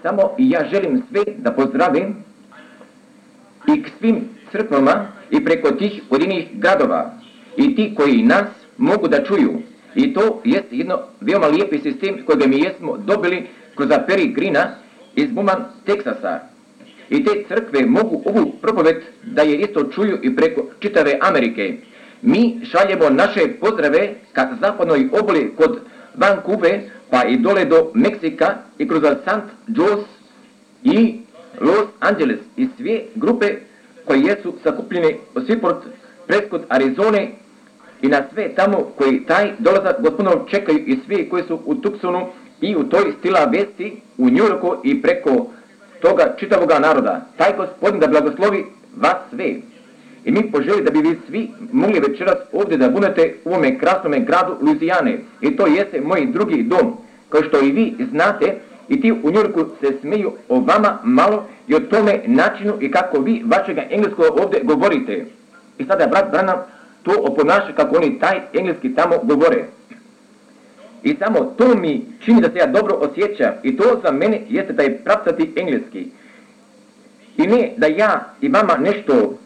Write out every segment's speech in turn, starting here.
samo ja želim sve da pozdravim i k svim crkvama i preko tih pojedinih gradova i ti koji nas mogu da čuju. I to jest jedno veoma lijepi sistem kojega mi jesmo dobili kroz Perry Greena iz Beaumont, Teksasa. I te crkve mogu ovu propoved da je isto čuju i preko čitave Amerike. Mi šaljemo naše pozdrave ka zapadnoj obali kod Vancouver pa i dole do Meksika i kroz St. Joe's i Los Angeles i sve grupe koje jesu sakupljene u Seaport, Prescott, Arizone i na sve tamo koji taj dolazak gospodinov čekaju i svi koji su u Tucsonu i u toj stila vesti u New Yorku i preko toga čitavoga naroda. Taj gospodin da blagoslovi vas sve. I mi poželi da bi vi svi mogli večeras ovdje da budete u ovome krasnome gradu Luizijane. I to jeste moj drugi dom. Kao što i vi znate, i ti u New Yorku se smiju o vama malo i o tome načinu i kako vi vašega engleskog ovdje govorite. I sada brat Branham to oponaša kako oni taj engleski tamo govore. I samo to mi čini da se ja dobro osjećam i to za mene jeste taj pravcati engleski. I ne da ja i vama nešto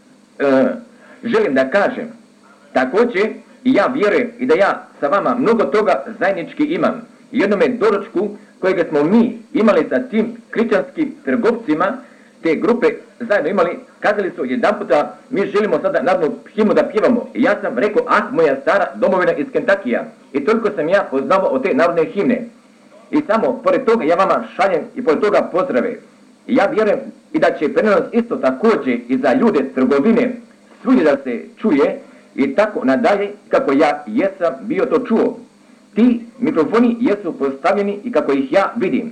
želim da kažem. Također i ja vjerujem i da ja sa vama mnogo toga zajednički imam. Jednome doručku kojega smo mi imali sa tim kričanskim trgovcima, te grupe zajedno imali, kazali su jedan puta, mi želimo sada narodnu himnu da pjevamo. I ja sam rekao, moja stara domovina iz Kentakija. I toliko sam ja poznavao od te narodne himne. I samo, pored toga, ja vama šaljem i pored toga pozdrave. I ja vjerujem i da će prenos isto također i za ljude trgovine svugdje da se čuje i tako nadalje kako ja jesam bio to čuo. Ti mikrofoni jesu postavljeni i kako ih ja vidim.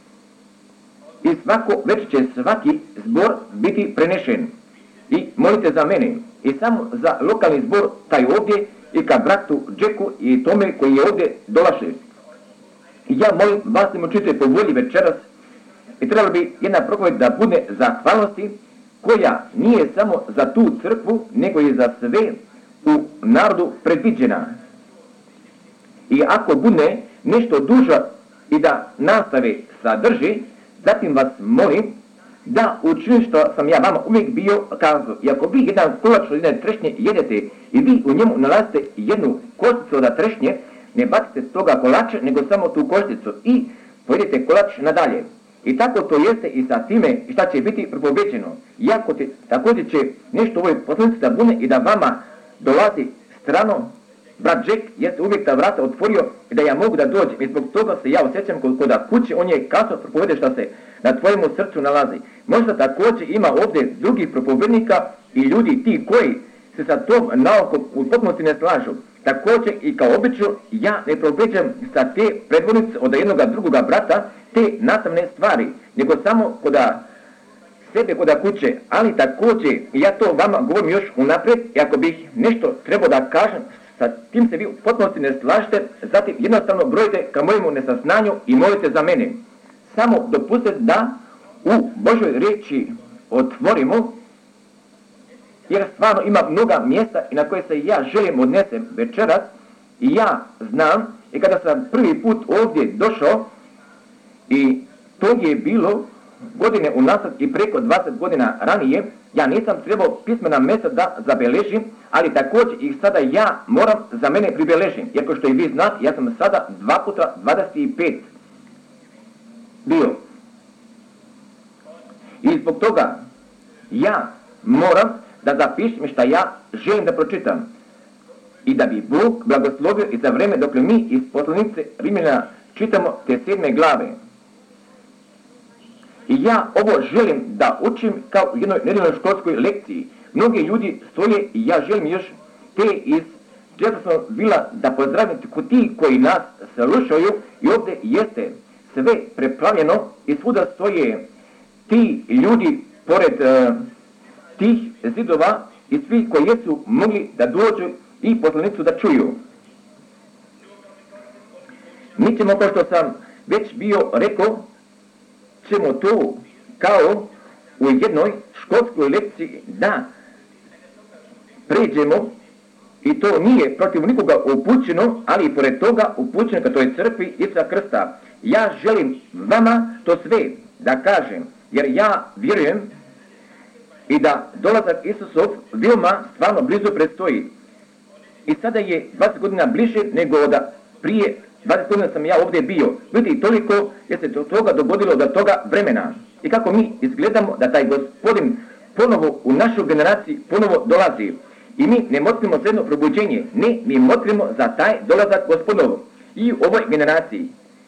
I svako već će svaki zbor biti prenešen. I molite za mene. I samo za lokalni zbor taj ovdje i ka bratu Jacku i tome koji je ovdje dolaše. I ja molim vas da učite po volji večeras. I trebalo bi jedna propoved da bude zahvalnosti koja nije samo za tu crkvu, nego i za sve u narodu predviđena. I ako bude nešto duža i da nastave sadrži, zatim vas molim da učinite što sam ja vama uvijek bio kazao. I ako vi jedan kolač od jedne trešnje jedete i vi u njemu nalazite jednu košticu od trešnje, ne bacite s toga kolača, nego samo tu košticu i pojedete kolač nadalje. I tako to jeste i sa time i šta će biti propoveđeno. Iako također će nešto u ovoj poslanici da bude i da vama dolazi strano, brat Jack jeste uvijek ta vrata otvorio i da ja mogu da dođem. I zbog toga se ja osjećam kod kuće, on je kasno propovede šta se na tvojemu srcu nalazi. Možda također ima ovdje drugih propovednika i ljudi ti koji se sa tom naukom u potpunosti ne slažu. Također i kao obično ja ne propoveđam sa te predvodnice od jednoga drugoga brata te nastavne stvari, nego samo koda sebe koda kuće, ali također ja to vama govorim još unaprijed i ako bih nešto trebao da kažem, sa tim se vi u potpunosti ne slažete, zatim jednostavno brojite ka mojemu nesaznanju i molite za mene. Samo dopustite da u Božoj riječi otvorimo, jer stvarno ima mnoga mjesta i na koje se ja želim odnesem večeras i ja znam i kada sam prvi put ovdje došao i to je bilo godine unazad i preko 20 godina ranije, ja nisam trebao pismena mjesta da zabeležim, ali također ih sada ja moram za mene pribeležim. Jer kao što i vi znate, ja sam sada 2 puta 25 bio. I zbog toga ja moram da zapišem šta ja želim da pročitam. I da bi Bog blagoslovio i za vreme dok mi iz poslanice Rimljana čitamo te 7. glave. I ja ovo želim da učim kao u jednoj nedeljnoj školskoj lekciji. Mnogi ljudi stoje i ja želim još te iz Jeffersonvilla da pozdravim ti koji nas slušaju i ovdje jeste sve preplavljeno i svuda stoje ti ljudi pored tih zidova i svi koji jesu mogli da dođu i poslanicu da čuju. Mi ćemo, kao što sam već bio rekao, ćemo to kao u jednoj školskoj lekciji da pređemo i to nije protiv nikoga upućeno, ali i pored toga upućeno ka toj crkvi Isusa Krsta. Ja želim vama to sve da kažem, jer ja vjerujem i da dolazak Isusov veoma stvarno blizu predstoji. I sada je 20 godina bliže nego da prije 20 godina sam ja ovdje bio. Vidite, toliko je se do toga dogodilo, do toga vremena. I kako mi izgledamo da taj Gospodin ponovo u našu generaciji ponovo dolazi. I mi ne motrimo za jedno probuđenje. Ne, mi motrimo za taj dolazak Gospodov i u ovoj generaciji.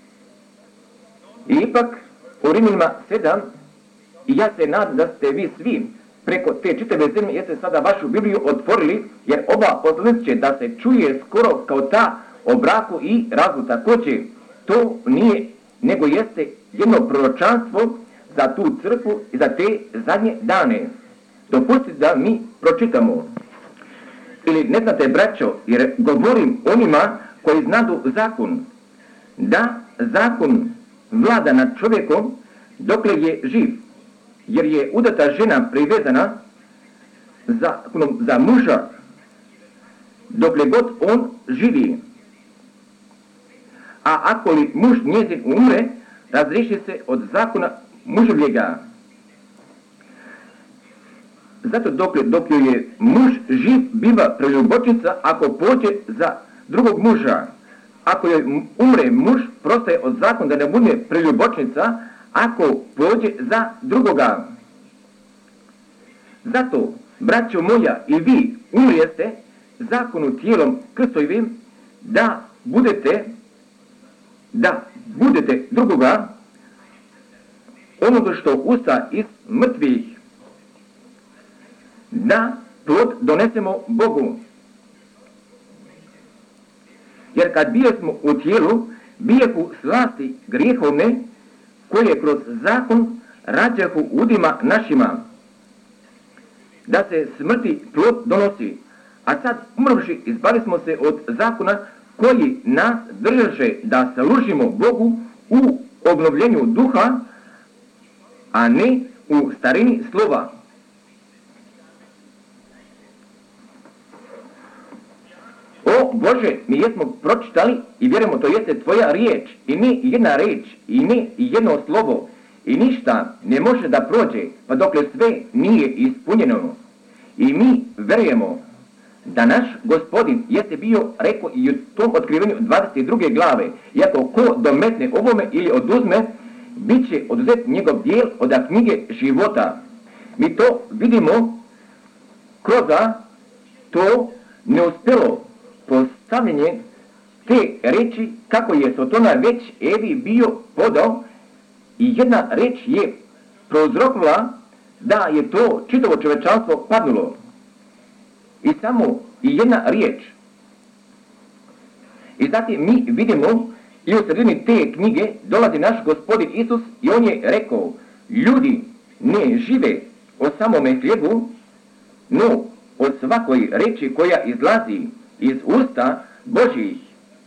I ipak u Rimljanima 7, i ja se nadam da ste vi svi preko te čitave zemlje jeste sada vašu Bibliju otvorili, jer ova poslanica da se čuje skoro kao ta o braku i razvodu. Također, to nije, nego jeste jedno proročanstvo za tu crkvu i za te zadnje dane. Dopustite da mi pročitamo. Ili ne znate, braćo, jer govorim onima koji znadu zakon, da zakon vlada nad čovjekom dokle je živ, jer je udata žena privezana za muža dokle god on živi. A ako li muž njezin umre, razriješi se od zakona muževljega. Zato dok joj je muž živ, biva preljubočnica ako pođe za drugog muža. Ako joj umre muž, prostaje od zakona da ne bude preljubočnica ako pođe za drugoga. Zato, braćo moja, i vi umrijeste zakonu tijelom Kristovim, da budete drugoga, onoga što usta iz mrtvih, da plod donesemo Bogu. Jer kad bijesmo u tijelu, bijehu slasti grijehovne, koje kroz zakon rađahu udima našima, da se smrti plod donosi. A sad, umrvši, izbali smo se od zakona koji nas držaše da služimo Bogu u obnovljenju duha, a ne u starini slova. O Bože, mi jesmo pročitali i vjerujemo to jeste tvoja riječ, i ne jedna riječ, i ne jedno slovo, i ništa ne može da prođe, pa dokle sve nije ispunjeno. I mi vjerujemo da naš Gospodin jeste bio, rekao i u tom otkrivenju 22. glave, iako ko dometne ovome ili oduzme, bit će oduzet njegov dijel od knjige života. Mi to vidimo kroz to neuspjelo postavljanje te reči, kako je Sotona već Evi bio podao, i jedna reč je prouzrokovala da je to čitavo čovečanstvo padnulo. I samo jedna riječ. I zatim mi vidimo i u sredini te knjige dolazi naš Gospodin Isus i on je rekao, ljudi ne žive o samome hljebu, no od svakoj reči koja izlazi iz usta Božjih.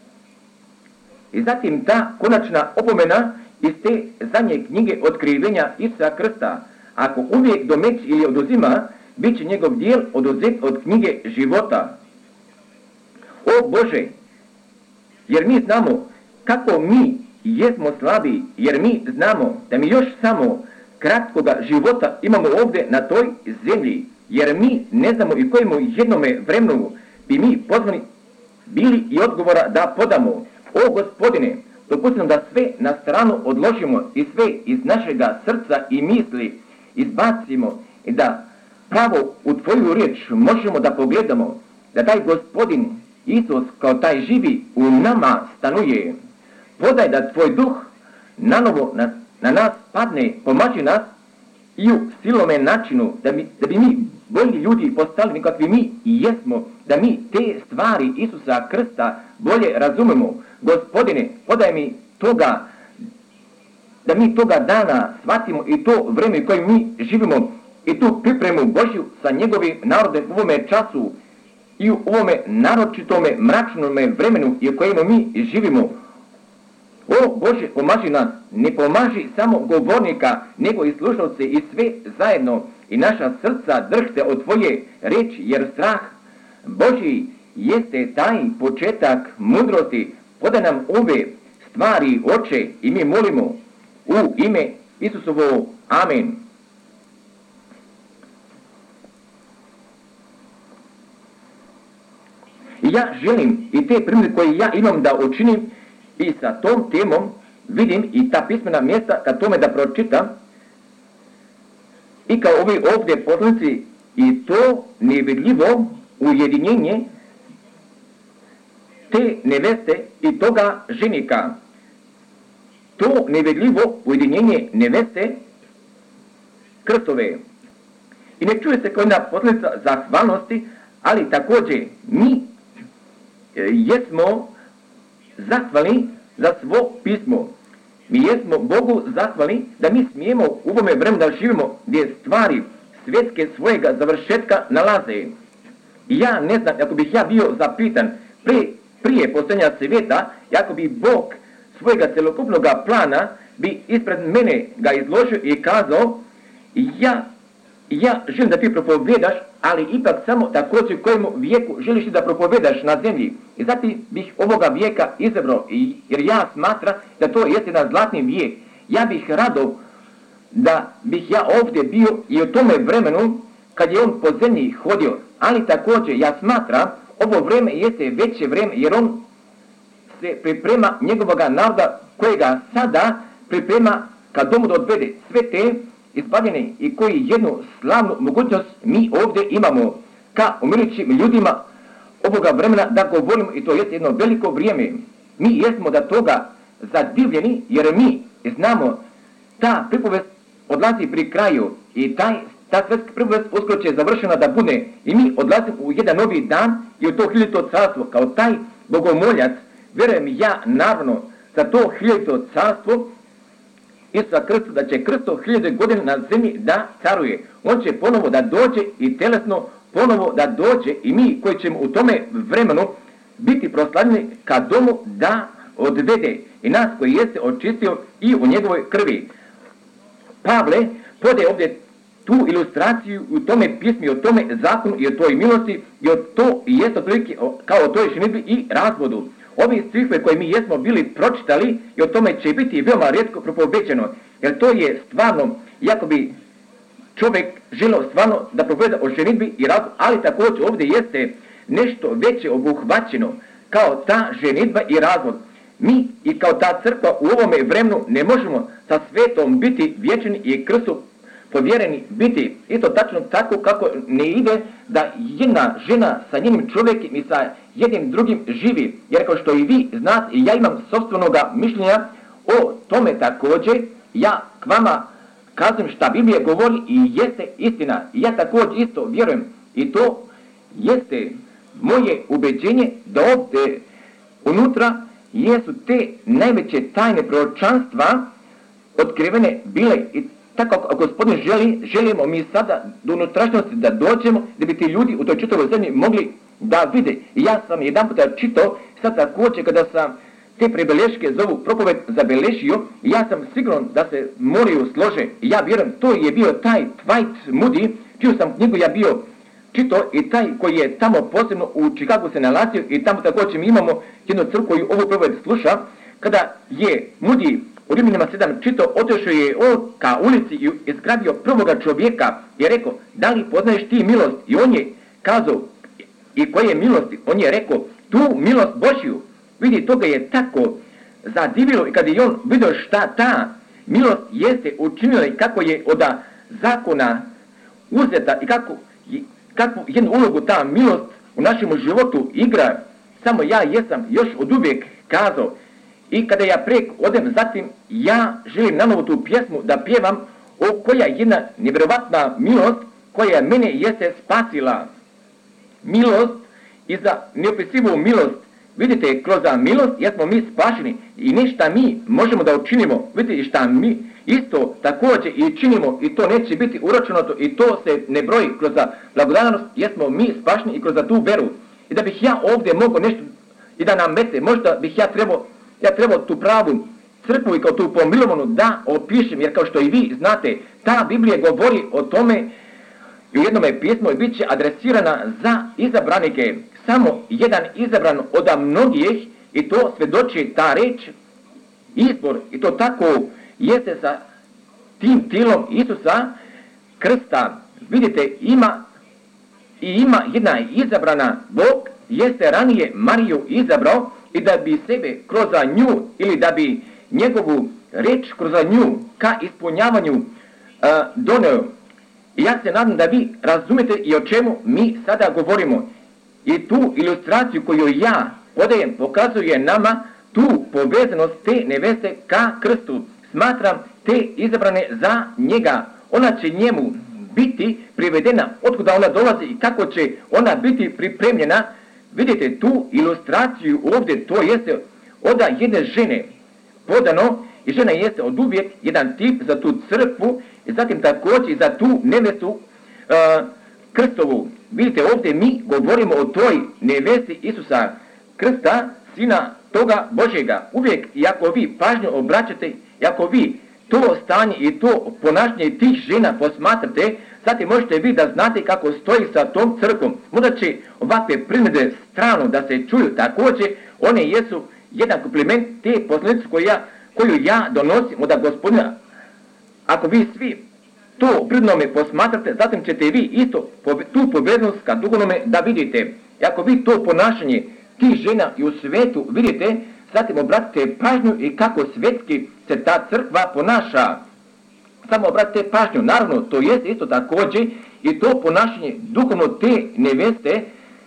I zatim ta konačna opomena iz te zadnje knjige otkrivenja Isusa Krsta. Ako uvijek domeći ili oduzima, bit će njegov dijel oduzet od knjige života. O Bože, jer mi znamo kako mi jesmo slabi, jer mi znamo da mi još samo kratkoga života imamo ovdje na toj zemlji, jer mi ne znamo i kojemu jednome vremenu bi mi pozvani bili i odgovora da podamo. O Gospodine, dopustimo da sve na stranu odložimo i sve iz našega srca i misli izbacimo i da pravo u tvoju riječ možemo da pogledamo, da taj Gospodin Isus kao taj živi u nama stanuje. Podaj da tvoj duh nanovo na nas padne, pomaži nas i u silome načinu, da bi mi bolji ljudi postali nekakvi mi i jesmo, da mi te stvari Isusa Krsta bolje razumemo. Gospodine, podaj mi toga, da mi toga dana shvatimo i to vreme koje mi živimo i tu pripremu Božju sa njegovim narodom u ovome času i u ovome naročitome mračnome vremenu i u kojemu mi živimo. O Bože, pomaži nas, ne pomaži samo govornika, nego i slušalce i sve zajedno i naša srca drhte od tvoje reči, jer strah Božji jeste taj početak mudrosti. Podaj nam ove stvari, Oče, i mi molimo u ime Isusovo amen. I ja želim i te primjere koje ja imam da učinim i sa tom temom vidim i ta pismena mjesta kad tome da pročitam i kao ovi ovdje poslanici i to nevidljivo ujedinjenje te neveste i toga ženika. To nevidljivo ujedinjenje neveste Krstove. I ne čuje se kao jedna posljedica zahvalnosti, ali također mi jesmo zahvalni za svo pismo. Mi jesmo Bogu zahvalni da mi smijemo u ovome vremenu da živimo gdje stvari svjetske svojega završetka nalaze. I ja ne znam, ako bih ja bio zapitan prije posljednja svijeta, ako bi Bog svojega celokupnog plana bi ispred mene ga izložio i kazao ja želim da ti propovedaš, ali ipak samo također kojemu vijeku želiš da propovedaš na zemlji. I zato bih ovoga vijeka izabrao, jer ja smatram da to jeste jedan zlatni vijek. Ja bih rado da bih ja ovdje bio i u tome vremenu kad je on po zemlji hodio. Ali također ja smatram ovo vrijeme jeste veće vrijeme jer on se priprema njegovoga naroda kojega sada priprema kad domu da odvede sve te izbavljene i koji jednu slavnu mogućnost mi ovdje imamo ka umirujućim ljudima ovoga vremena da govorimo i to je jedno veliko vrijeme. Mi jesmo da toga zadivljeni jer mi znamo ta pripovest odlazi pri kraju i ta svetska pripovest uskoro će završena da bude i mi odlazimo u jedan novi dan i u to 1000. carstvo kao taj bogomoljac. Vjerujem ja naravno za to 1000. carstvo Isusa Krsta da će Krsto 1000 godina na zemlji da caruje. On će ponovo da dođe i telesno ponovo da dođe i mi koji ćemo u tome vremenu biti proslavljeni ka domu da odvede i nas koji jeste očistio i u njegovoj krvi. Pavle podaje ovdje tu ilustraciju u tome pismi, o tome zakonu i o toj milosti i o to i jeste otprilike kao o toj ženidbi i razvodu. Ovi stihove koje mi jesmo bili pročitali i o tome će biti veoma rijetko propoveđeno, jer to je stvarno, iako bi čovjek želio stvarno da propoveda o ženidbi i razvodu, ali također ovdje jeste nešto veće obuhvaćeno kao ta ženidba i razvod. Mi i kao ta crkva u ovome vremenu ne možemo sa svetom biti vječni i Krstu povjereni biti. Isto tačno tako kako ne ide da jedna žena sa njenim čovjekom i sa jednim drugim živi. Jer kao što i vi znate, ja imam sopstvenoga mišljenja o tome također, ja k vama kažem šta Biblija govori i jeste istina. I ja također isto vjerujem i to jeste moje ubeđenje da ovdje unutra jesu te najveće tajne proročanstva otkrivene bile i tako ako Gospodin želimo mi sada do unutrašnjosti da dođemo, da bi ti ljudi u toj čitavoj zemlji mogli da vide. I ja sam jedan puta čitao, sad također kada sam te prebeleške za ovu propoved zabeležio, ja sam siguran da se moraju slože. I ja vjerujem, to je bio taj Dwight Moody, čiju sam knjigu ja bio čitao i taj koji je tamo posebno u Chicagu se nalazio i tamo također mi imamo jednu crkvu koju ovu propoved sluša, kada je Moody u Rimljanima 7 čitao, otišao je ka ulici i izgrabio prvoga čovjeka i rekao, da li poznaješ ti milost? I on je kazao, i koje je milosti? On je rekao, tu milost Božju. Vidi, to ga je tako zadivilo i kada je on vidio šta ta milost jeste učinila i kako je od zakona uzeta i kakvu jednu ulogu ta milost u našem životu igra, samo ja jesam još od uvijek kazao. I kada ja prek odem zatim, ja želim na novu tu pjesmu da pjevam o koja je jedna nevjerovatna milost koja mene jeste spasila. Milost i za neopisivu milost. Vidite, kroz milost jesmo mi spašeni i ništa mi možemo da učinimo. Vidite šta mi isto također i činimo i to neće biti uračunato i to se ne broji kroz blagodanost jesmo mi spašeni i kroz tu veru. I da bih ja ovdje mogao nešto i da nam mete, možda bih ja trebao tu pravu crkvu i kao tu pomilovanu da opišem, jer kao što i vi znate, ta Biblija govori o tome i u jednome pismu bit će adresirana za izabranike. Samo jedan izabran od mnogih i to svjedoči ta reč, izbor i to tako jeste sa tim tijelom Isusa krsta. Vidite, ima jedna izabrana. Bog jeste ranije Mariju izabrao i da bi sebe kroz nju ili da bi njegovu reč kroz nju ka ispunjavanju doneo. I ja se nadam da vi razumete i o čemu mi sada govorimo. I tu ilustraciju koju ja podajem pokazuje nama tu povezanost te neveste ka krstu. Smatram te izabrane za njega. Ona će njemu biti privedena, otkuda ona dolazi i kako će ona biti pripremljena. Vidite tu ilustraciju ovdje, to jeste od jedne žene podano i žena jeste od uvijek jedan tip za tu crkvu i zatim također i za tu nevestu krstovu. Vidite ovdje mi govorimo o toj nevesti Isusa Krsta, Sina toga Božjega. Uvijek i ako vi pažnju obraćate, i ako vi to stanje i to ponašanje tih žena posmatrate, zatim možete vi da znate kako stoji sa tom crkvom. Možda će ovakve primjedbe strano da se čuju također, one jesu jedan kompliment te poslanice koju ja donosim od Gospodina. Ako vi svi to pridnome posmatrate, zatim ćete vi isto tu poveznost ka duhovnome da vidite. I ako vi to ponašanje tih žena i u svetu vidite, zatim obratite pažnju i kako svetski se ta crkva ponaša. Samo obratite pažnju, naravno to jest isto također i to ponašanje duhovno te neveste,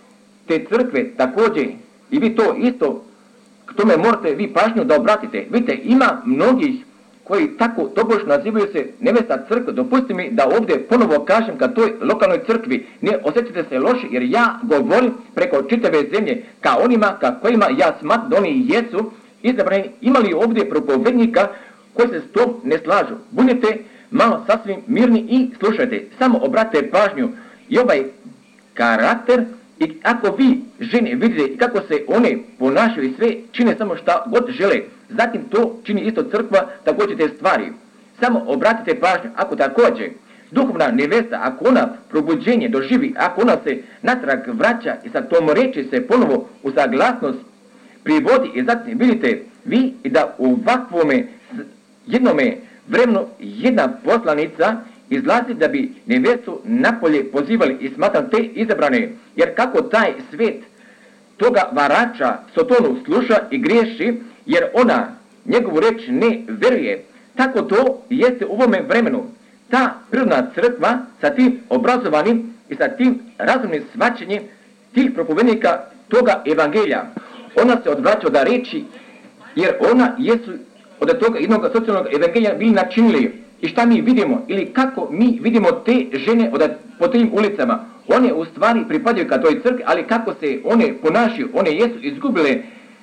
te crkve također. I vi to isto, k tome morate vi pažnju da obratite. Vidite, ima mnogih koji tako tobož nazivaju se nevesta crkve. Dopustite mi da ovdje ponovo kažem ka toj lokalnoj crkvi. Ne osjećate se loše jer ja govorim preko čitave zemlje ka onima ka kojima ja smatram da oni jesu izabrani. Imali ovdje propovednika koji se s tom ne slažu. Budite malo sasvim mirni i slušajte. Samo obratite pažnju i ovaj karakter. I ako vi žene vidite kako se one ponašaju i sve čine samo šta god žele, zatim to čini isto crkva također te stvari. Samo obratite pažnju, ako također duhovna nevesta, ako ona probuđenje doživi, ako ona se natrag vraća i sa tom reči se ponovo u saglasnost privodi i zatim vidite vi i da u ovakvome jednome vremenu jedna poslanica izlazi da bi nevestu napolje pozivali i smatram te izabrane, jer kako taj svet toga varača Sotonu sluša i griješi, jer ona njegovu reč ne veruje, tako to jeste u ovome vremenu. Ta prirodna crkva sa tim obrazovanim i sa tim razumnim shvaćanjem tih propovednika toga evangelija, ona se odvraća od reči, jer ona jesu od toga jednog socijalnog evangelija bili načinili. I šta mi vidimo ili kako mi vidimo te žene po tim ulicama. One u stvari pripadaju ka toj crkvi, ali kako se one ponašaju, one jesu izgubile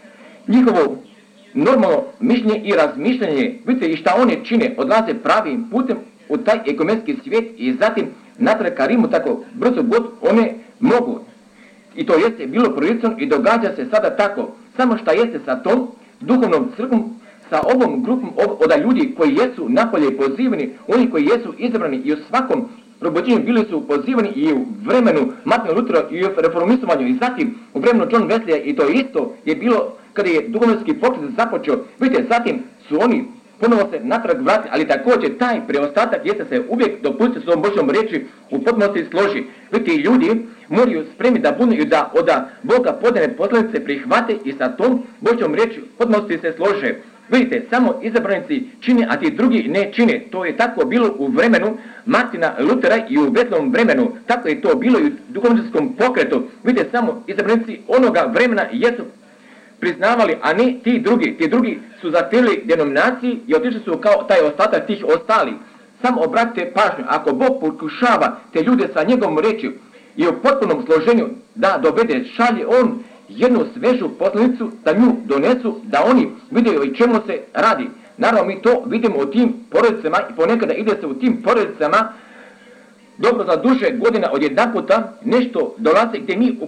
njihovo normalno mišljenje i razmišljanje. Vidite i šta one čine, odlaze pravim putem u taj ekumenski svijet i zatim natrag ka Rimu tako brzo god one mogu. I to jeste bilo proricom i događa se sada tako. Samo šta jeste sa tom duhovnom crkvom, sa ovom grupom od ljudi koji jesu napolje pozivani, oni koji jesu izabrani i u svakom probuđenju bili su pozivani i u vremenu Martina Luthera i u reformistovanju i zatim u vremenu John Wesleya i to isto je bilo kada je duhovnički pokret započeo. Vidite, zatim su oni ponovo se natrag vratili, ali također taj preostatak jeste se uvijek dopustiti s ovom Božjom riječi u potpunosti složi. Vidite, ljudi moraju spremiti da budu i da od Boga podane poslanice prihvate i sa tom Božjom riječi u potpunosti se slože. Vidite, samo izabranici čine, a ti drugi ne čine. To je tako bilo u vremenu Martina Luthera i u Wesleyovom vremenu. Tako je to bilo i u duhovničkom pokretu. Vidite, samo izabranici onoga vremena jesu priznavali, a ne ti drugi. Ti drugi su zatirili denominaciji i otišli su kao taj ostatak tih ostali. Samo obratite pažnju, ako Bog pokušava te ljude sa njegovom reči i u potpunom složenju da dovede, šalje on jednu svežu poslanicu da nju donesu, da oni vide o čemu se radi. Naravno mi to vidimo u tim porodicama i ponekada ide se u tim porodicama dobro za duže godina odjedanputa nešto dolazi gdje mi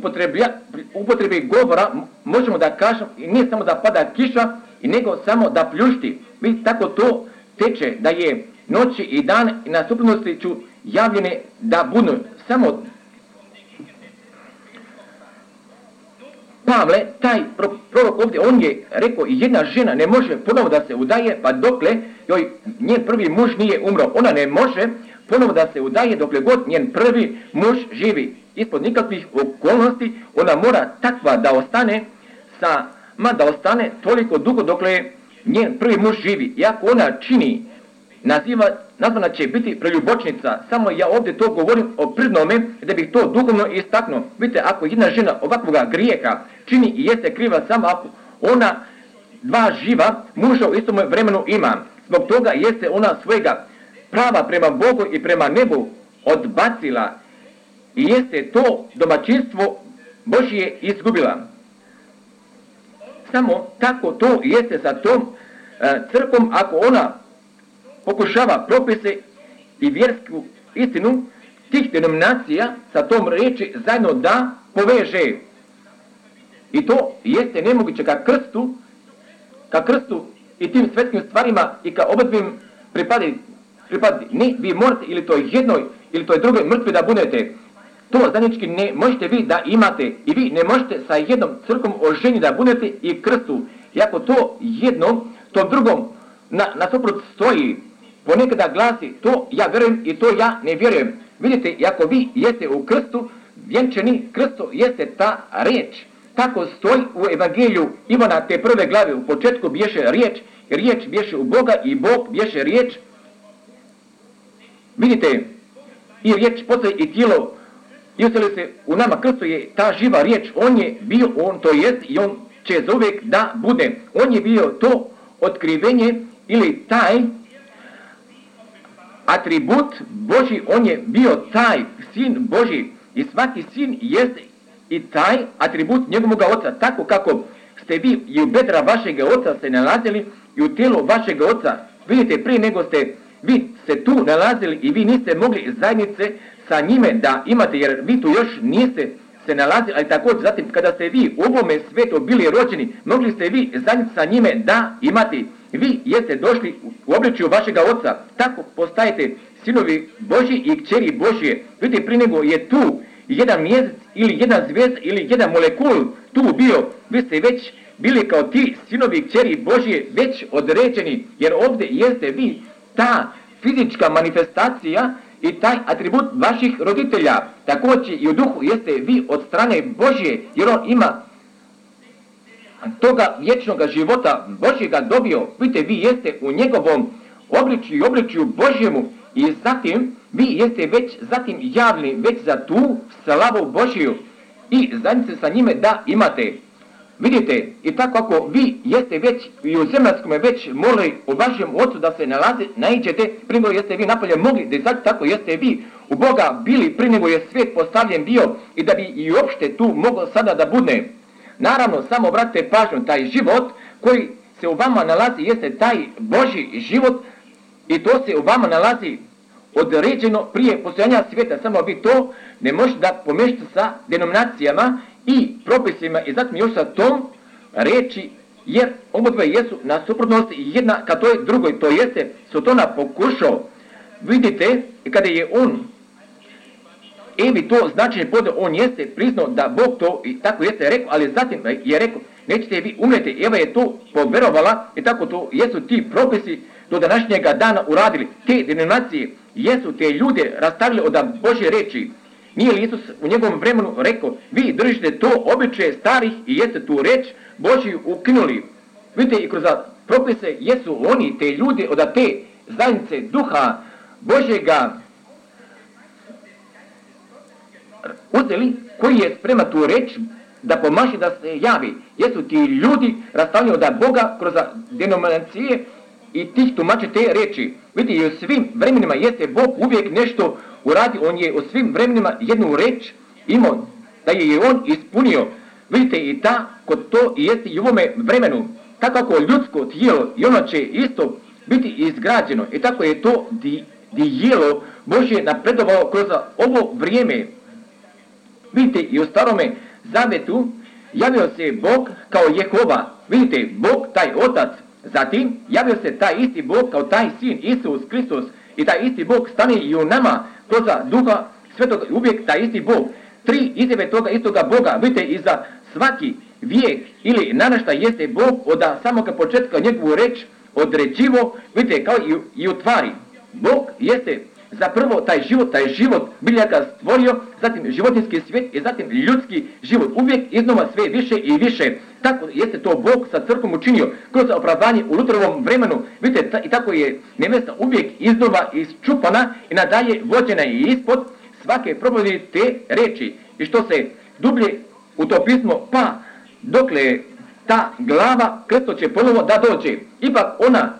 upotrebi govora možemo da kažem i ne samo da pada kiša i nego samo da pljušti. Vidite, tako to teče da je noći i dan i na suprotnosti ću javljene da budu samo Pavle, taj prorok ovdje, on je rekao jedna žena ne može ponovo da se udaje, pa dokle joj njen prvi muž nije umro. Ona ne može ponovo da se udaje dokle god njen prvi muž živi. Ispod nikakvih okolnosti ona mora takva da ostane da ostane toliko dugo dokle njen prvi muž živi. I ako ona čini, nazvana će biti preljubočnica. Samo ja ovdje to govorim o pridnome da bih to duhovno istaknuo. Vidite, ako jedna žena ovakvoga grijeha čini i jeste kriva samo ako ona dva živa muža u istom vremenu ima. Zbog toga jeste ona svojega prava prema Bogu i prema nebu odbacila i jeste to domaćinstvo Božje izgubila. Samo tako to jeste sa tom crkvom ako ona pokušava propise i vjersku istinu tih denominacija sa tom riječi zajedno da poveže. I to jeste nemoguće ka krstu i tim svetskim stvarima i ka obadvim pripaditi. Ne, vi morate ili to jednoj ili to drugoj mrtvi da budete. To zajednički ne možete vi da imate i vi ne možete sa jednom crkvom oženi da budete i krstu. I ako to jednom, to drugom nasuprot stoji, ponekada glasi to ja vjerujem i to ja ne vjerujem. Vidite, ako vi jeste u krstu, vjenčani krstu jeste ta riječ. Tako stoji u Evangeliju Ivana te prve glave. U početku bješe riječ bješe u Boga i Bog bješe riječ. Vidite, i riječ postaje i tijelo i useli se u nama. Krsto je ta živa riječ, on je bio, on to jest i on će zauvijek da bude. On je bio to otkrivenje ili taj atribut Božji, on je bio taj sin Božji i svaki sin jest i taj atribut njegovog oca, tako kako ste vi i u bedra vašeg oca se nalazili i u tijelu vašeg oca. Vidite, prije nego ste vi se tu nalazili i vi niste mogli zajednice sa njime da imate, jer vi tu još niste se nalazili, ali također zatim kada ste vi u ovome svijetu bili rođeni, mogli ste vi zajednice sa njime da imate. Vi jeste došli u obličju vašega oca, tako postajete sinovi Božji i kćeri Božje. Vidite, prije nego je tu jedan mjesec ili jedna zvijezda ili jedan molekul tu bio, vi ste već bili kao ti sinovi kćeri Božje već određeni, jer ovdje jeste vi ta fizička manifestacija i taj atribut vaših roditelja. Također i u duhu jeste vi od strane Božje, jer on ima toga vječnog života Božjega dobio. Vidite, vi jeste u njegovom obličju i obličju Božjemu i zatim vi jeste već zatim javni već za tu slavu Božju i zajednice sa njime da imate. Vidite, i tako ako vi jeste već i u zemaljskome već molili o vašem ocu da se naiđete, prije nego jeste vi napolje mogli da izađete, tako jeste vi u Boga bili prije nego je svijet postavljen bio i da bi i uopšte tu moglo sada da bude. Naravno, samo obratite pažnju, taj život koji se u vama nalazi jeste taj Božji život i to se u vama nalazi određeno prije postojanja svijeta. Samo vi to ne možete da pomiješate sa denominacijama i propisima i zatim još sa tom reči, jer obodve jesu na suprotnosti jedna ka toj drugoj. To jeste Sotona pokušao. Vidite, kada je on Evi to značenje podao, on jeste priznao da Bog to i tako jeste rekao, ali zatim je rekao, nećete vi umreti. Eva je to poverovala i tako to jesu ti propisi do današnjega dana uradili. Te denominacije jesu te ljude rastavili od Božje reči. Nije li Isus u njegovom vremenu rekao, vi držite to običaje starih i jeste tu reč Božju ukinuli. Vidite, i kroz propise jesu oni, te ljude od te zajednice duha Božjega uzeli, koji je sprema tu reč da pomaže da se javi. Jesu ti ljudi rastavljeni od Boga kroz denominacije i tih tumače te reči. Vidite, i u svim vremenima jeste Bog uvijek nešto uradi. On je u svim vremenima jednu reč imao, da je on ispunio. Vidite, i tako to jeste i u ovome vremenu. Tako ako ljudsko tijelo i ono će isto biti izgrađeno. I tako je to dijelo Božje napredovalo kroz ovo vrijeme. Vidite, i u Starome Zavetu javio se Bog kao Jehova. Vidite, Bog, taj Otac. Zatim javio se taj isti Bog kao taj Sin Isus Kristus. I taj isti Bog stane i u nama kroz Duha Svetog, uvijek taj isti Bog. Tri izjave toga istoga Boga. Vidite, i za svaki vijek ili naraštaj jeste Bog od samoga početka njegovu reč određivo, vidite, kao i u tvari. Bog jeste zapravo taj život biljaka stvorio, zatim životinski svijet i zatim ljudski život. Uvijek iznova sve više i više. Tako jeste to Bog sa crkvom učinio kroz opravdanje u Luterovom vremenu. Vidite, i tako je nevesta uvijek iznova isčupana i nadalje vođena i ispod svake propovjedi te reči. I što se dublje u to pismo, pa dokle ta glava Kristo će ponovo da dođe. Ipak ona,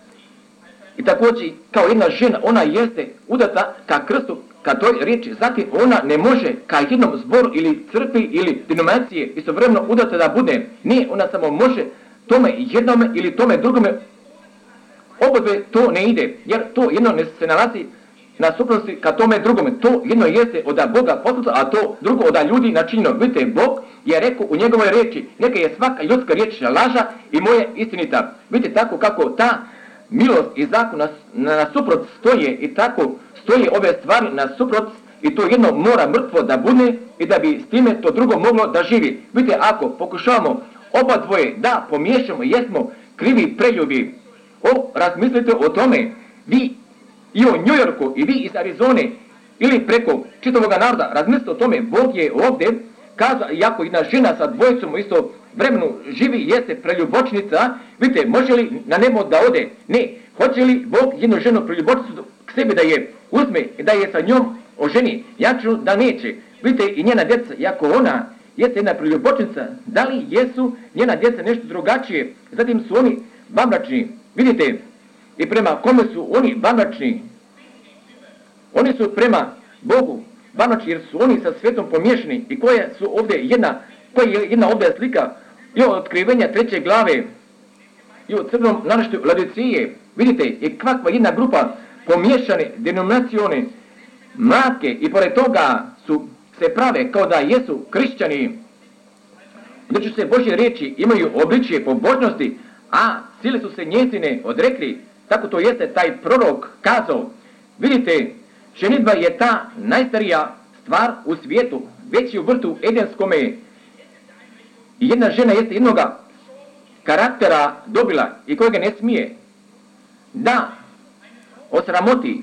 i također kao jedna žena, ona jeste udata ka Kristu, ka toj riječi. Zatim ona ne može ka jednom zboru ili crkvi ili denominacije istovremeno udata da bude. Ne, ona samo može tome jednome ili tome drugome. Obodve to ne ide, jer to jedno ne se nalazi na suprotnosti ka tome drugome. To jedno jeste od Boga poslato, a to drugo od ljudi načinjeno. Vidite, Bog je rekao u njegovoj riječi, neka je svaka ljudska riječ laža i moja istinita. Vidite tako kako ta milost i zakon nasuprot stoje i tako stoje ove stvari nasuprot i to jedno mora mrtvo da bude i da bi s time to drugo moglo da živi. Vidite, ako pokušavamo oba dvoje da pomiješamo, jesmo krivi preljubi. Razmislite o tome, vi i o New Yorku i vi iz Arizone ili preko čitavoga naroda, razmislite o tome. Bog je ovdje kazao, iako jedna žena sa dvojicom u isto vremenu živi, jeste preljubočnica, vidite, može li na nebo da ode? Ne. Hoće li Bog jednu ženu preljubočnicu k sebi da je uzme i da je sa njom oženi? Ja ću da neće. Vidite, i njena djeca, iako ona jeste jedna preljubočnica, da li jesu njena djeca nešto drugačije? Zatim su oni vanbračni. Vidite, i prema kome su oni vanbračni? Oni su prema Bogu vanbračni jer su oni sa svijetom pomiješani. I koja je jedna ovdje slika i od otkrivenja 3. glave i od crnom naraštaju Laodicije. Vidite, i kakva jedna grupa pomiješane denominacione mlake i pored toga se prave kao da jesu kršćani. Znači se Božje riječi imaju obličje pobožnosti, a sile su se njezine odrekli. Tako to jeste taj prorok kazao. Vidite, ženidba je ta najstarija stvar u svijetu, već i u vrtu Edenskome. I jedna žena jeste jednoga karaktera dobila i kojega ne smije da osramoti.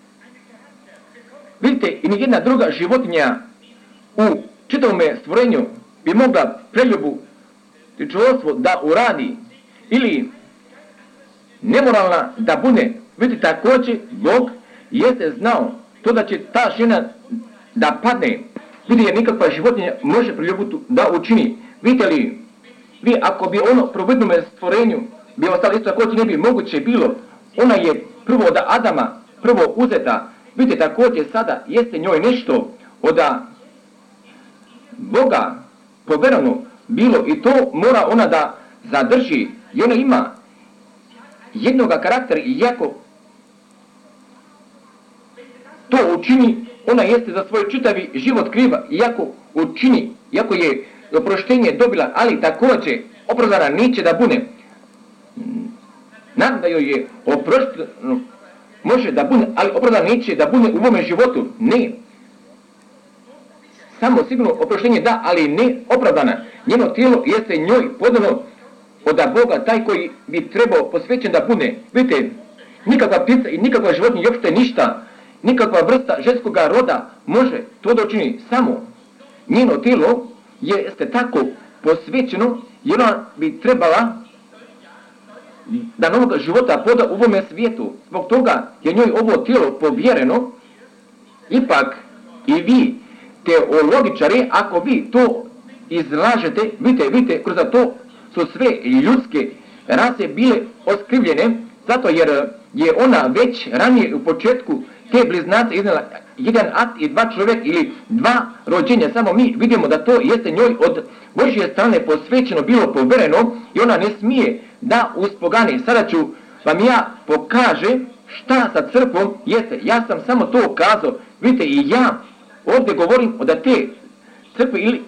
Vidite, i nijedna druga životinja u čitavome stvorenju bi mogla preljubu i čovječstvo da uradi ili nemoralna da bude. Vidite, također Bog jeste znao to da će ta žena da padne. Vidite, jer nikakva životinja može preljubu da učini. Vidite li, vi ako bi ono providnome stvorenju bi ostalo isto također ne bi moguće bilo. Ona je prvo od Adama prvo uzeta. Vidite, također sada jeste njoj nešto od Boga poverano bilo i to mora ona da zadrži. I ona ima jednoga karaktera i jako to učini, ona jeste za svoj čitavi život kriva. Iako učini, iako je oproštenje dobila, ali također opravdana neće da bude. Naravno da joj je oprošteno, može da bude, ali opravdana neće da bude u ovome životu. Ne. Samo sigurno oproštenje da, ali ne opravdana. Njeno tijelo jeste njoj podano od Boga, taj koji bi trebao posvećen da bude. Vidite, nikakva ptica i nikakva životinja, uopšte ništa, nikakva vrsta ženskog roda može to da učini. Samo njeno tijelo jeste tako posvećeno jer ona bi trebala da novog života poda u ovome svijetu. Zbog toga je njoj ovo tijelo povjereno. Ipak i vi, teologičari, ako vi to izlažete, vidite, kroz to su sve ljudske rase bile oskrivljene, zato jer je ona već ranije u početku te bliznace iznala jedan akt i dva čovjek ili dva rođenja. Samo mi vidimo da to jeste njoj od Božje strane posvećeno bilo povereno i ona ne smije da uspogani. Sada ću vam ja pokaže šta sa crkvom jeste. Ja sam samo to kazao. Vidite, i ja ovdje govorim od te crkve ili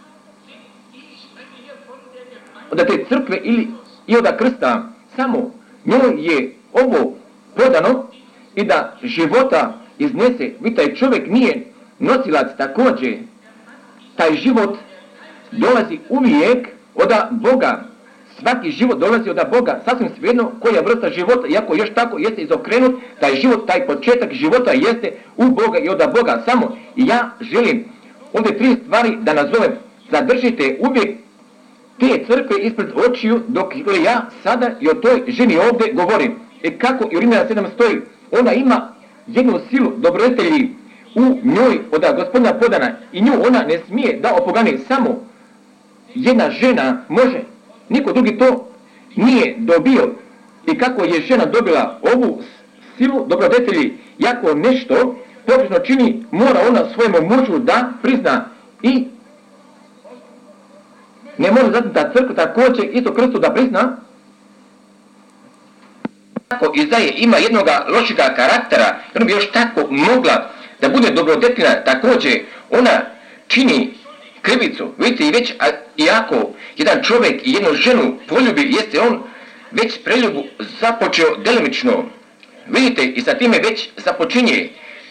od te crkve ili i od Krista. Samo njoj je ovo podano i da života iznese. Vidite, čovjek nije nosilac također. Taj život dolazi uvijek od Boga. Svaki život dolazi od Boga, sasvim svejedno koja vrsta života, iako još tako jeste izokrenut, taj život, taj početak života jeste u Boga i od Boga samo. I ja želim ovdje 3 stvari da nazovem. Zadržite uvijek te crkve ispred očiju dok ja sada i o toj ženi ovdje govorim. Kako i u Rimljana 7 stoji, ona ima jednu silu dobrodelji u njoj od Gospodina podana i nju ona ne smije da opogani, samo jedna žena može. Niko drugi to nije dobio. I kako je žena dobila ovu silu dobrodelji, jako nešto pogrešno čini, mora ona svojemu mužu da prizna i ne može zatim ta crkva također isto Kristu da prizna. Ako Izaje ima jednoga lošega karaktera, ona bi još tako mogla da bude dobrodetlina, također ona čini krivicu. Vidite, i već iako jedan čovjek i jednu ženu poljubi, jeste on već preljubu započeo delimično. Vidite, i sa time već započinje.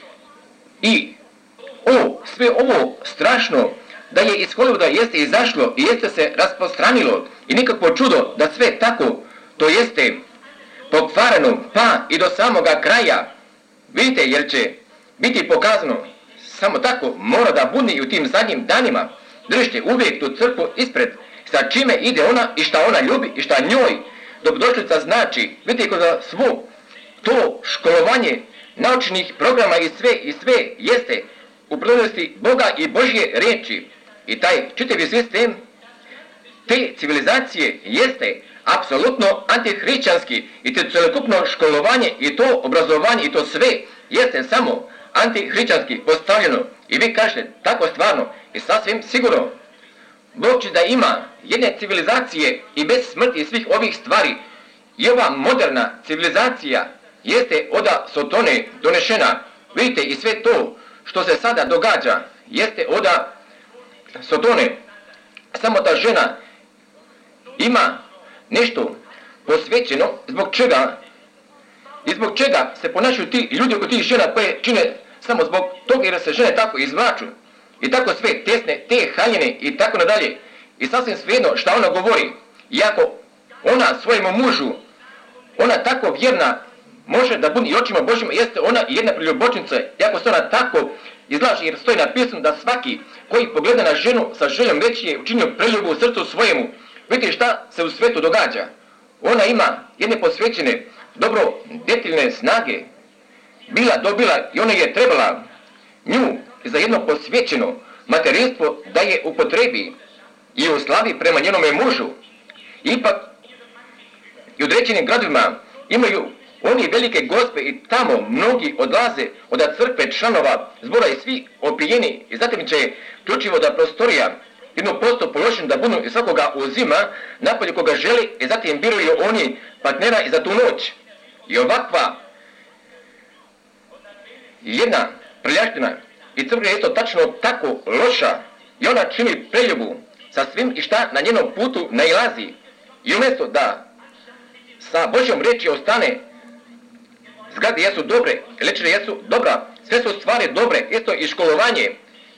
I sve ovo strašno da je iz Hollywooda jeste izašlo i jeste se rasprostranilo i nikakvo čudo da sve tako to jeste pokvareno pa i do samoga kraja. Vidite, jer će biti pokazano samo tako mora da bude i u tim zadnjim danima. Držite uvijek tu crkvu ispred sa čime ide ona i šta ona ljubi i šta njoj dobrodošlica znači. Vidite, kroz svo to školovanje naučnih programa i sve jeste u provednosti Boga i Božje riječi. I taj čitavi sistem te civilizacije jeste apsolutno antihrišćanski i to celokupno školovanje i to obrazovanje i to sve jeste samo antihrišćanski postavljeno. I vi kažete tako stvarno i sasvim sigurno. Bog će da ima jedne civilizacije i bez smrti i svih ovih stvari. I ova moderna civilizacija jeste od Sotone donešena. Vidite, i sve to što se sada događa jeste od Sotone. Samo ta žena ima nešto posvećeno zbog čega i zbog čega se ponašaju ti ljudi oko tih žena koje čine samo zbog toga jer se žene tako izvlaču i tako sve tesne, te haljine i tako nadalje. I sasvim svejedno šta ona govori, iako ona svojemu mužu, ona tako vjerna može da bude i očima Božjima, jeste ona i jedna preljubočnica, iako se ona tako izlaže jer stoji napisano da svaki koji pogleda na ženu sa željom već je učinio preljubu u srcu svojemu. Vidite šta se u svijetu događa. Ona ima jedne posvećene, dobro detaljne snage, dobila i ona je trebala nju za jedno posvećeno materinstvo da je upotrebi i uslavi prema njenome mužu. Ipak i u određenim gradovima imaju oni velike gospe i tamo mnogi odlaze od crkve članova zbora i svi opijeni i zatim će ključivo da prostorija jedno posto položen da budu i svakoga uzima napolje koga želi i zatim biraju oni partnera i za tu noć. I ovakva jedna preljaština i crkva je isto tačno tako loša i ona čini preljubu sa svim i šta na njenom putu nailazi. I umjesto da sa Božjom riječi ostane, zgrade jesu dobre, lečine jesu dobra, sve su stvari dobre, isto i školovanje.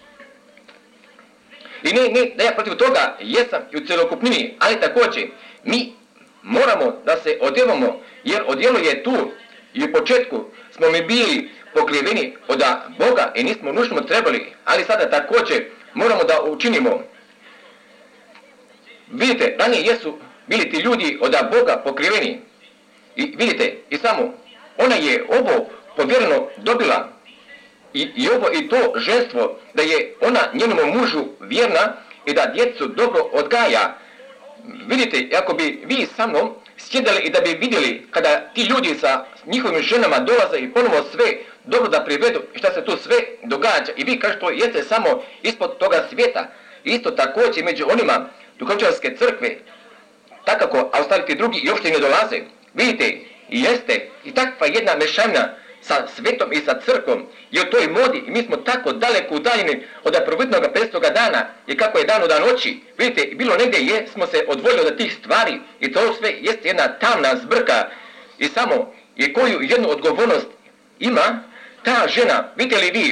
I ne da ja protiv toga jesam i u celokupnini, ali također mi moramo da se odjevamo, jer odjelo je tu i u početku smo mi bili pokriveni od Boga i nismo nužno trebali, ali sada također moramo da učinimo. Vidite, ranije jesu bili ti ljudi od Boga pokriveni i vidite, i samo ona je ovo povjereno dobila i ovo i to ženstvo, da je ona njenom mužu vjerna i da djecu dobro odgaja. Vidite, ako bi vi sa mnom sjedali i da bi vidjeli kada ti ljudi sa njihovim ženama dolaze i ponovo sve dobro da privedu i šta se tu sve događa i vi kažete to jeste samo ispod toga svijeta. Isto također među onima duhovčarske crkve, takako, a ostali ti drugi i uopšte ne dolaze. Vidite, i jeste i takva jedna mešavina sa svetom i sa crkvom i o toj modi i mi smo tako daleko udaljeni od prvobitnog 500 dana i kako je dan od noći. Vidite, bilo negdje smo se odvojili od tih stvari i to sve jeste jedna tamna zbrka i samo i koju jednu odgovornost ima ta žena. Vidite li vi,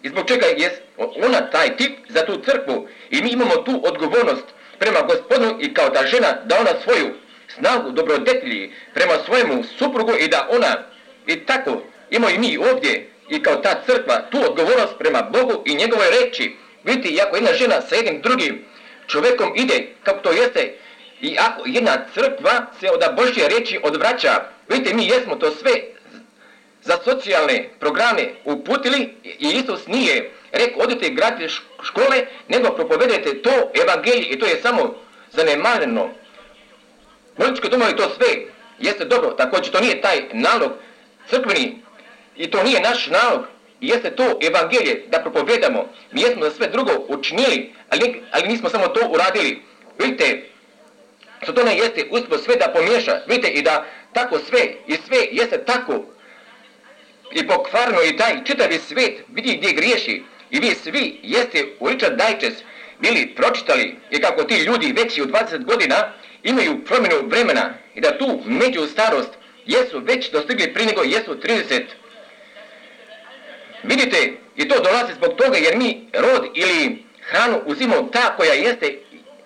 i zbog čega je ona taj tip za tu crkvu i mi imamo tu odgovornost prema Gospodinu i kao ta žena da ona svoju snagu dobrodetilji prema svojemu suprugu i da ona i tako imamo i mi ovdje i kao ta crkva tu odgovornost prema Bogu i njegovoj reči. Vidite, i ako jedna žena sa jednim drugim čovjekom ide kako to jeste i ako jedna crkva se od Božje reči odvraća, vidite, mi jesmo to sve za socijalne programe uputili i Isus nije rekao odite i gradite škole, nego propovedete to evangelije i to je samo zanemareno. Politički domovi to sve jeste dobro, također to nije taj nalog crkveni i to nije naš nalog, jeste to evangelije da propovedamo. Mi jesmo za sve drugo učinili, ali nismo samo to uradili. Vidite, što to ne jeste uspio sve da pomiješa, vidite, i da tako sve i sve jeste tako i pokvarno i taj čitavi svijet vidi gdje griješi i vi svi jeste u Richard Digest bili pročitali i kako ti ljudi veći u 20 godina imaju promjenu vremena i da tu među starost jesu već dostigli prije nego jesu 30. Vidite, i to dolazi zbog toga jer mi rod ili hranu uzimamo ta koja jeste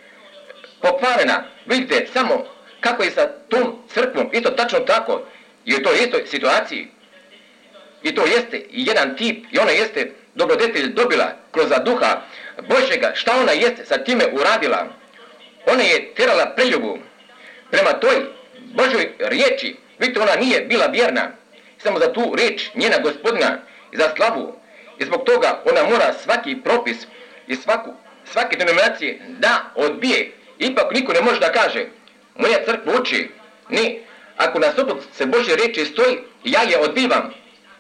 pokvarena. Vidite samo kako je sa tom crkvom, isto tačno tako, i u toj istoj situaciji. I to jeste i jedan tip i ona jeste dobrodetelj dobila kroz duha Božjega. Šta ona jeste sa time uradila? Ona je terala preljubu prema toj Božoj riječi. Vidite, ona nije bila vjerna samo za tu riječ njena Gospodina i za slavu. I zbog toga ona mora svaki propis i svake denominacije da odbije. Ipak niko ne može da kaže moja crkva uči. Ne, ako na suprot se Božje riječi stoji, ja je odbivam.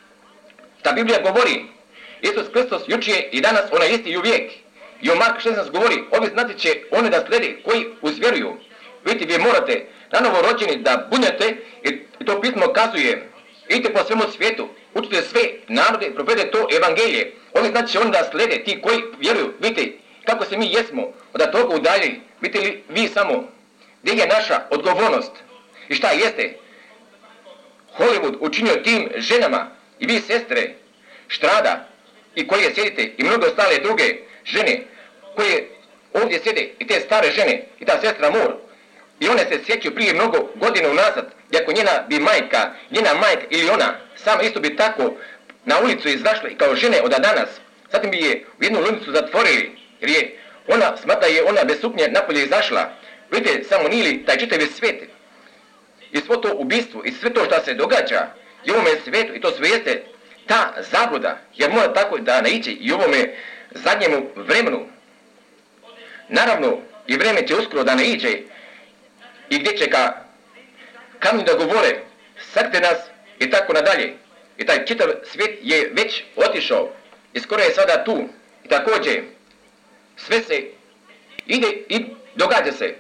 Ta Biblija govori, Isus Hristos jučer i danas ona isti i uvijek. I u Mark 16 govori, ovi znati će one da slijede koji uzvjeruju. Vidite, vi morate na novo rođeni da budete i to pismo kazuje. Idite po svemu svijetu, učite sve narode i propovjedajte to evangelije. Ovi znati će one da slijede ti koji vjeruju. Vidite kako se mi jesmo od toga udaljeni. Vidite li vi samo gdje je naša odgovornost i šta jeste Hollywood učinio tim ženama i vi sestre Štrada i koje sjedite i mnogo ostale druge žene koje ovdje sjede i te stare žene i ta sestra Mor i one se sjećaju prije mnogo godina unazad i ako njena majka ili ona sama isto bi tako na ulicu izašla i kao žene od danas, zatim bi je u jednu ludnicu zatvorili jer je ona smatra je ona bez suknje napolje izašla. Vidite, samo nije li taj čitavi svijet i svo to ubistvo i sve to što se događa i u ovome svijetu i to sve jeste ta zabluda, jer mora tako da naići i u ovome zadnjemu vremenu. Naravno, i vreme će uskoro da naiđe i gdje će kamni da govore, sakte nas i tako nadalje. I taj čitav svijet je već otišao i skoro je sada tu. I također, sve se ide i događa se.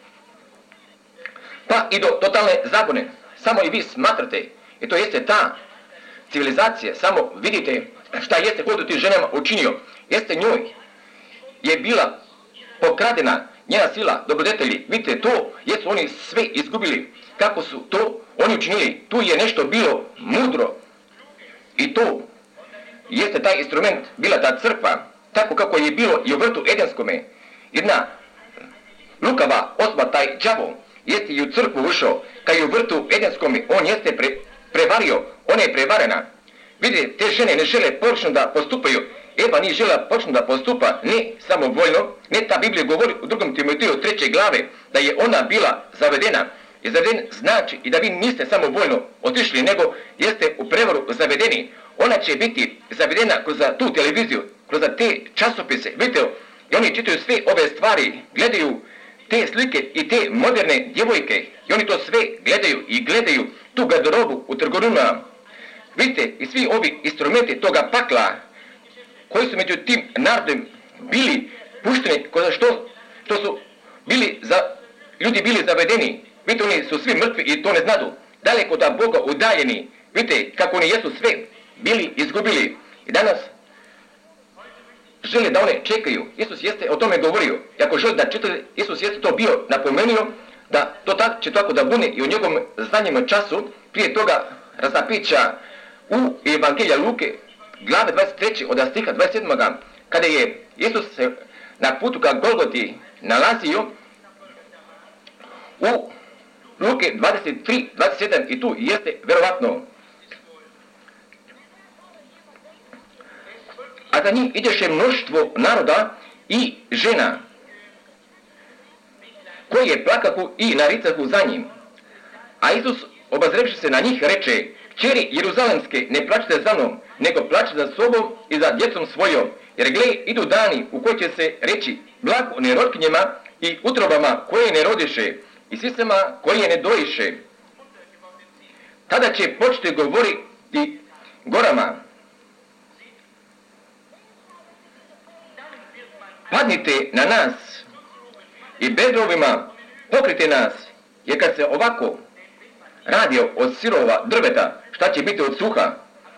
Pa i do totalne zabune. Samo i vi smatrate, i to jeste ta civilizacija, samo vidite šta jeste kod ti ženama učinio. Jeste njoj je bila pokradena njena sila, dobrodetelji. Vidite, to jesu oni sve izgubili. Kako su to oni učinili? Tu je nešto bilo mudro. I to jeste taj instrument, bila ta crkva, tako kako je bilo i u vrtu Edenskome. Jedna lukava osoba, taj đavo, jeste i u crkvu ušao, kad je u vrtu Edenskome, on jeste prevario, ona je prevarena. Vidite, te žene ne žele pogrešno da postupaju. Eva nije žela pogrešno da postupa, ne samovoljno, ne ta Biblija govori u 2. Timoteju 3. glave da je ona bila zavedena. I zaveden znači i da vi niste samovoljno otišli, nego jeste u prevaru zavedeni. Ona će biti zavedena kroz tu televiziju, kroz te časopise. Vidite, i oni čitaju sve ove stvari, gledaju te slike i te moderne djevojke. I oni to sve gledaju tu garderobu u trgovinama. Vidite, i svi ovi instrumenti toga pakla koji su među tim narodom bili pušteni, što su ljudi bili zavedeni. Vidite, oni su svi mrtvi i to ne znadu. Daleko od Boga udaljeni. Vidite kako oni jesu sve bili izgubili. I danas žele da one čekaju. Isus jeste o tome govorio. I ako žele da čitali, Isus jeste to bio napomenuo da to će tako da bude i u njegovom zadnjem času prije toga razapića u Evangelija Luke glave 23. od stiha 27. kada je Isus se na putu ka Golgoti nalazio u Luke 23, 27 i tu jeste vjerovatno. A za njih ideše mnoštvo naroda i žena koje plakahu i naricahu za njim. A Isus, obazrevši se na njih, reče: Kćeri Jeruzalemske, ne plačite za mnom, nego plačite za sobom i za djecom svojom, jer gle, idu dani u koji će se reći blago nerotkinjama i utrobama koje ne rodiše i sisama koje ne dojiše. Tada će početi govoriti gorama: padnite na nas, i bedrovima pokrite nas, jer kad se ovako radi od sirova drveta, šta će biti od suha?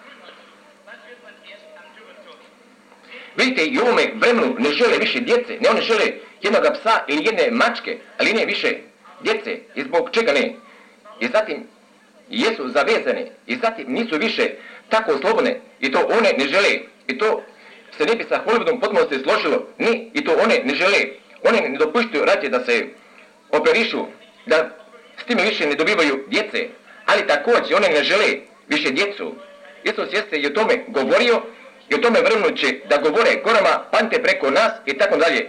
Vidite, i u ovome vremenu ne žele više djece, ne one žele jednog psa ili jedne mačke, ali ne više djece. I zbog čega ne? I zatim jesu zavezane, i zatim nisu više tako slobodne, i to one ne žele, i to se ne bi sa Hollywoodom potpuno se složilo, ne, i to one ne žele. One ne dopuštaju rađe da se operišu, da s time više ne dobivaju djece, ali također one ne žele više djecu. Isus jeste i o tome govorio, i o tome vremenu će da govore gorama, padnite preko nas i tako dalje.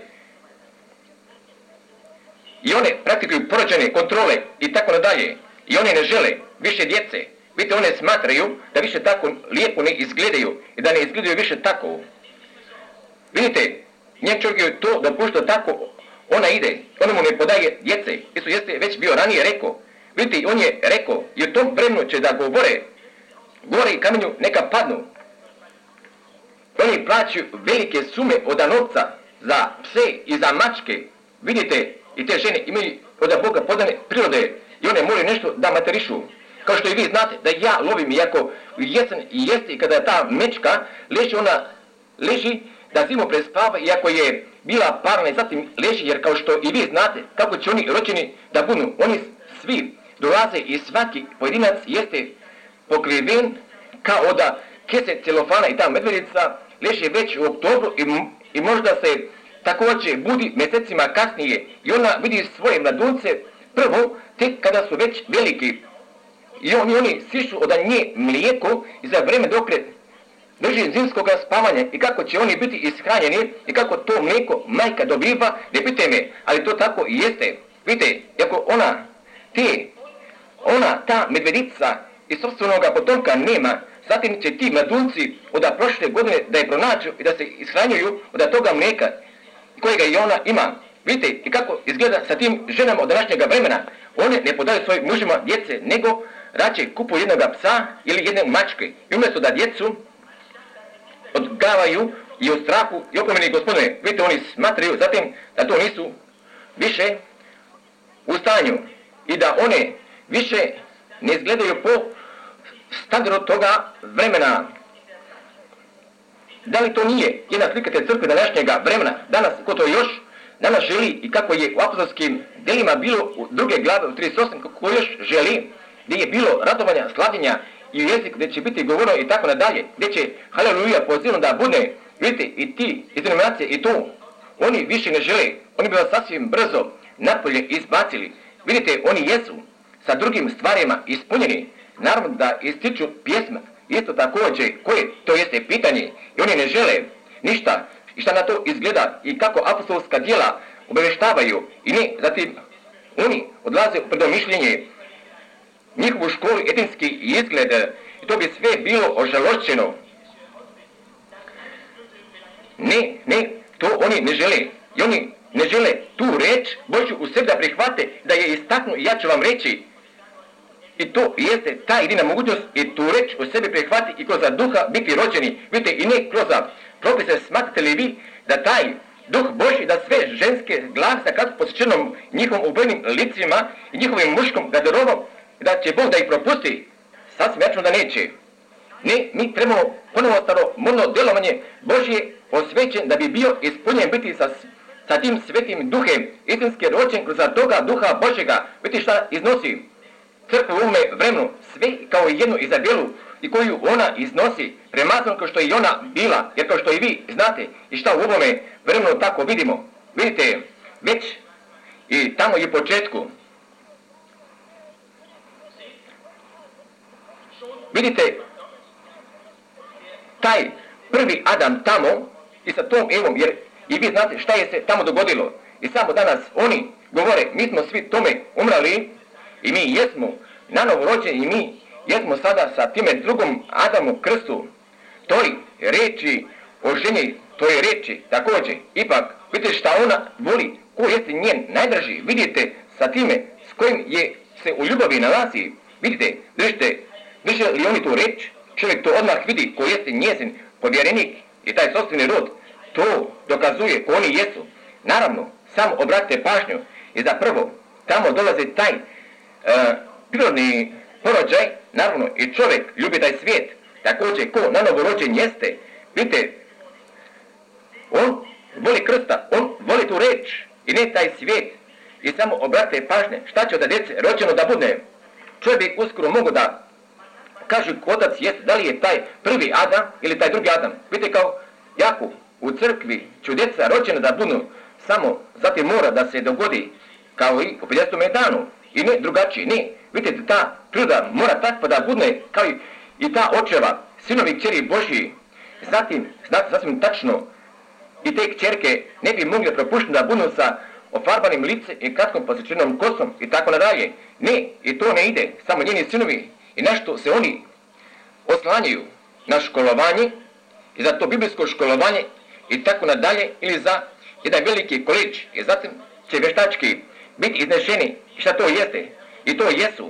I one praktikuju porođajne kontrole i tako dalje. I one ne žele više djece. Vidite, one smatraju da više tako lijepo ne izgledaju i da ne izgledaju više tako. Vidite, njen čovjek je to dopuštao tako, ona ide, ona mu ne podaje djece. Isus jeste već bio ranije rekao. Vidite, on je rekao, i u tom vremenu će da govore i kamenju neka padnu. Oni plaćaju velike sume od novca za pse i za mačke. Vidite, i te žene imaju od Boga podane prirode i one moraju nešto da materišu. Kao što i vi znate da ja lovim, iako jesen i jeste, i kada ta mečka leži, ona leži da zimu prespava, iako je bila parna i zatim leži, jer kao što i vi znate kako će oni rođeni da budu. Oni svi dolaze i svaki pojedinac jeste pokriven kao da kese celofana, i ta medvedica leži već u oktobru i možda se također budi mjesecima kasnije i ona vidi svoje mladunce prvo tek kada su već veliki. I oni sišu od nje mlijeko i za vrijeme dokle drži zimskog spavanja, i kako će oni biti ishranjeni i kako to mlijeko majka dobiva, ne pite me, ali to tako i jeste. Vidite, ako ta medvedica iz sobstvenog potomka nema, zatim će ti mladunci od prošle godine da je pronađu i da se ishranjuju od toga mlijeka kojega i ona ima. Vidite, i kako izgleda sa tim ženama od današnjega vremena. One ne podaju svojim mužima djece, nego rađe kupuju jednog psa ili jedne mačke. I umjesto da djecu odgavaju i u strahu i opomeni Gospodine, vidite, oni smatraju zatim da to nisu više u stanju i da one više ne izgledaju po standardu toga vremena. Da li to nije jedna slika te crkve današnjega vremena? Danas, ko to još danas želi, i kako je u apostolskim djelima bilo u 2. glave u 38, kako još želi, gdje je bilo radovanja, slavljenja i u jezik gdje će biti govoreno i tako nadalje, gdje će haleluja pozivom da bude. Vidite, i ti iz denominacije i to, oni više ne žele, oni bi vas sasvim brzo napolje izbacili. Vidite, oni jesu sa drugim stvarima ispunjeni, naravno da ističu pjesma, isto također koje to jeste pitanje, i oni ne žele ništa, i šta na to izgleda i kako apostolska djela obavještavaju, i ne, zatim oni odlaze u predomišljenje, njihovu školu, etinski izgled, i to bi sve bilo ožalošćeno. Ne, to oni ne žele, i oni ne žele tu reč Božju u sebi da prihvate, da je istaknu, i ja ću vam reći, i to jeste ta jedina mogućnost, i tu reč u sebi prihvati i kroz duha biti rođeni. Vidite, i ne kroz propise. Smatrate li vi da taj duh Božji, da sve ženske glave sa kratko posjećenom njihovim ubojnim licima i njihovim muškom garderobom, da će Bog da ih propusti? Sasvim jasno da neće. Ne, mi trebamo ponovo staromodno djelovanje Božje osvećen da bi bio ispunjen biti sa tim svetim duhem, istinski rođen kroz toga duha Božjega. Vidite šta iznosi crkva u ovome vremenu, sve kao jednu Izabelu, i koju ona iznosi, premazan kao što je i ona bila, jer kao što i vi znate i šta u ovome vremenu tako vidimo. Vidite, već i tamo i u početku. Vidite, taj prvi Adam tamo i sa tom Evom, jer i vi znate šta je se tamo dogodilo. I samo danas oni govore, mi smo svi tome umrali i mi jesmo nanovo rođeni i mi jesmo sada sa time drugom Adamu krstu. Toj reči o ženi, toj reči također. Ipak, vidite šta ona voli, ko jeste njen najdraži. Vidite sa time s kojim je se u ljubavi nalazi. Vidite, drže li oni tu reč, čovjek to odmah vidi ko jeste njezin povjerenik i taj sopstveni rod. To dokazuje ko oni jesu. Naravno, samo obratite pažnju i za prvo, tamo dolazi taj prirodni porođaj, naravno i čovjek ljubi taj svijet, također ko nanovo rođen jeste. Vidite, on voli krsta, on voli tu reč i ne taj svijet. I samo obratite pažnje šta će od djece rođeno da bude. Čovjek bi uskoro mogu da kaže ko otac jeste, da li je taj prvi Adam ili taj drugi Adam. Vidite kao Jakub u crkvi će djeca rođena da budu, samo zatim mora da se dogodi kao i u 50. danu i ne drugačije, ne. Vidite, ta priroda mora takva da bude kao i ta očeva, sinovi kćeri Božji. Zatim, znate sasvim tačno, i te kćerke ne bi mogli propuštiti da budu sa ofarbanim licem i kratkom posječenom kosom i tako nadalje. Ne, i to ne ide, samo njeni sinovi i nešto se oni oslanjaju na školovanje i za to biblijsko školovanje i tako nadalje ili za jedan veliki koleđ i zatim će vještački biti iznešeni. Šta to jeste? I to jesu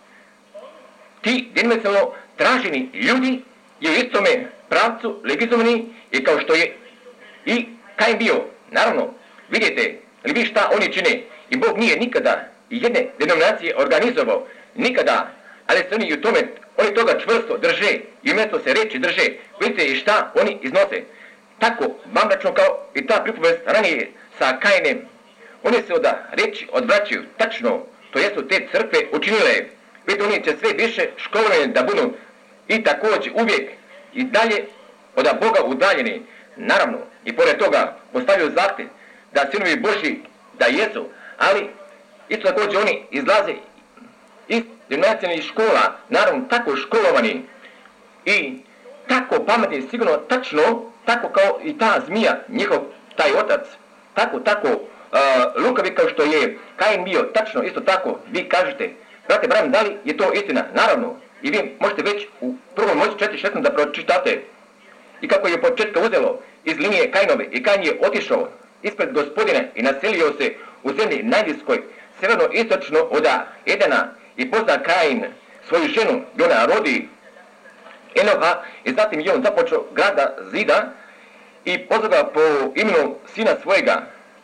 ti dimensionalno traženi ljudi i u istome pravcu legizovani i kao što je i Kain bio. Naravno, vidite li vi šta oni čine i Bog nije nikada jedne denominacije organizovao, nikada, ali se oni u tome, oni toga čvrsto drže i umjesto se reći drže. Vidite i šta oni iznose. Tako, bambračno kao i ta pripovest ranije sa Kainem. Oni se od reći odvraćaju, tačno, to jesu te crkve učinile. Vidite, oni će sve više školovani da budu i također uvijek i dalje od Boga udaljeni. Naravno, i pored toga postavljaju zahtjev da sinovi Božji da jesu, ali isto također oni izlaze iz denominacionalnih škola, naravno tako školovani i tako pametni, sigurno tačno, tako kao i ta zmija, njihov taj otac, tako lukavi kao što je Kain bio, tačno isto tako vi kažete. Brate Bram, da li je to istina? Naravno, i vi možete već u 1. Mojsiju 4.16 da pročitate i kako je početka uzelo iz linije Kainove i Kain je otišao ispred Gospodina i naselio se u zemlji najniskoj, severno-istočno od Edena i pozna Kain svoju ženu i ona rodi Enoha i zatim je on započeo grada zida i pozvao ga po imenu sina svojega.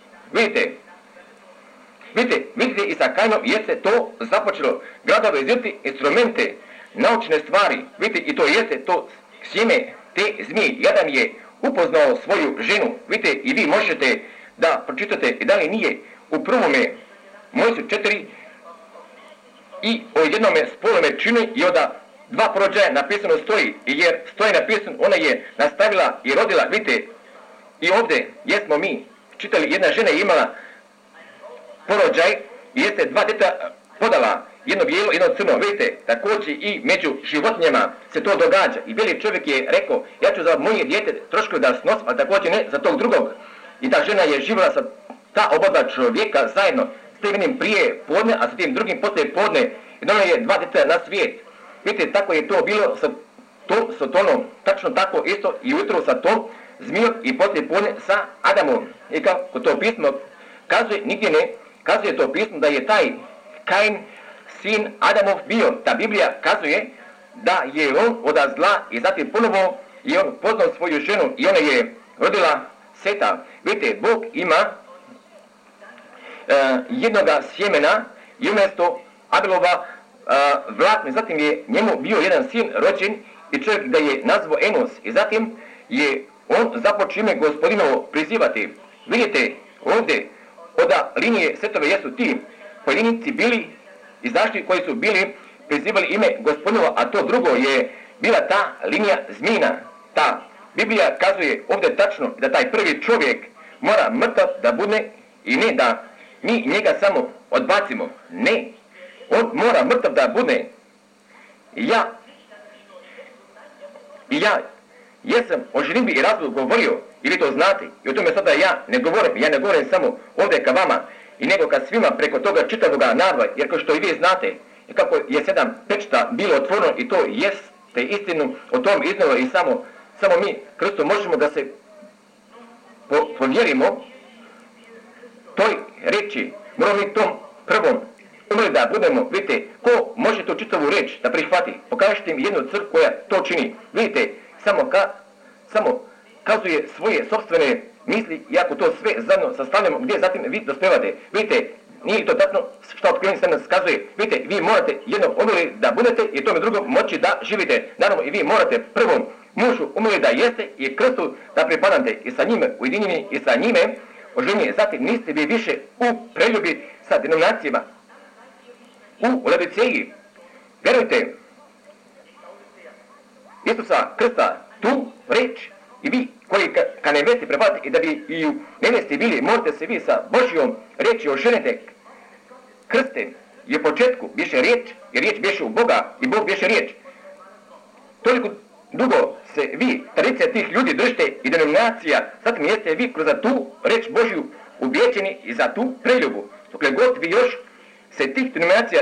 Vidite i sa Kainom jeste to započelo gradove ziditi instrumente, naučne stvari. Vidite i to jeste to sjeme te zmije. Jedan je upoznao svoju ženu. Vidite i vi možete da pročitate i da li nije u 1. Mojsiju 4 i o jednome spolome čini i od 2 porođaja napisano stoji, jer stoji napisano, ona je nastavila i rodila. Vidite, i ovdje jesmo mi čitali, jedna žena je imala porođaj i jeste 2 djeta podala, jedno bijelo, jedno crno. Vidite, također i među životinjama se to događa. I veli čovjek je rekao, ja ću za moje dijete troškove da snosim, ali također ne za tog drugog. I ta žena je živjela sa ta oba čovjeka zajedno, s tim prije podne, a sa tim drugim poslije podne. I donala je 2 djeta na svijet. Vidite, tako je to bilo sa Sotonom, tačno tako isto i ujutro sa tom zmijom i poslije podne sa Adamom. I kako to pismo kazuje, nigdje ne kazuje to pismo da je taj Kain sin Adamov bio. Ta Biblija kazuje da je on od zla i zatim ponovo je on poznao svoju ženu i ona je rodila Seta. Vidite, Bog ima jednoga sjemena i umjesto Abelova vlatne, zatim je njemu bio jedan sin rođen i čovjek da je nazvao Enos i zatim je on započeo ime Gospodinovo prizivati. Vidite, ovdje od linije Setove jesu ti pojedinci bili izašli koji su bili prizivali ime Gospodinovo, a to drugo je bila ta linija zmina. Ta Biblija kazuje ovdje tačno da taj prvi čovjek mora mrtav da bude i ne da mi njega samo odbacimo. Ne, on mora mrtav da bude. I ja jesam o ženidbi i razvodu govorio i vi to znate i o tome sada ja ne govorim samo ovdje ka vama i nego ka svima preko toga čitavoga naroda, jer kao što i vi znate kako je 7 pečata bilo otvoreno i to jeste istinu o tom iznalo i samo mi Kristu možemo da se povjerimo toj reči, moramo mi tom prvom umeli da budemo, vidite, ko može tu čitavu reč da prihvati, pokažite im jednu crkvu koja to čini, vidite, samo kazuje svoje sopstvene misli i ako to sve zajedno sastavljamo, gdje zatim vi dospevate, vidite, nije to tačno što otkrivenje se nas kazuje, vidite, vi morate jednom umeli da budete i tome drugom moći da živite, naravno i vi morate prvom mužu umeli da jeste i Kristu da pripadate i sa njime ujedinjeni i sa njime oženjeni, zatim niste vi više u preljubi sa denominacijama, u Laodiceji. Vjerujte, Isusa Krista, tu reč i vi koji ka nevesti prepadate i da bi i u nevesti bili, možete se vi sa Božjom reči oženite. Krste je u početku biše riječ i riječ biše u Boga i Bog biše riječ. Toliko dugo se vi, tradicija tih ljudi držite i denominacija, zatim jeste vi kroz tu reč Božju ubjeđeni i za tu preljubu. Dokle god vi još se tih denominacija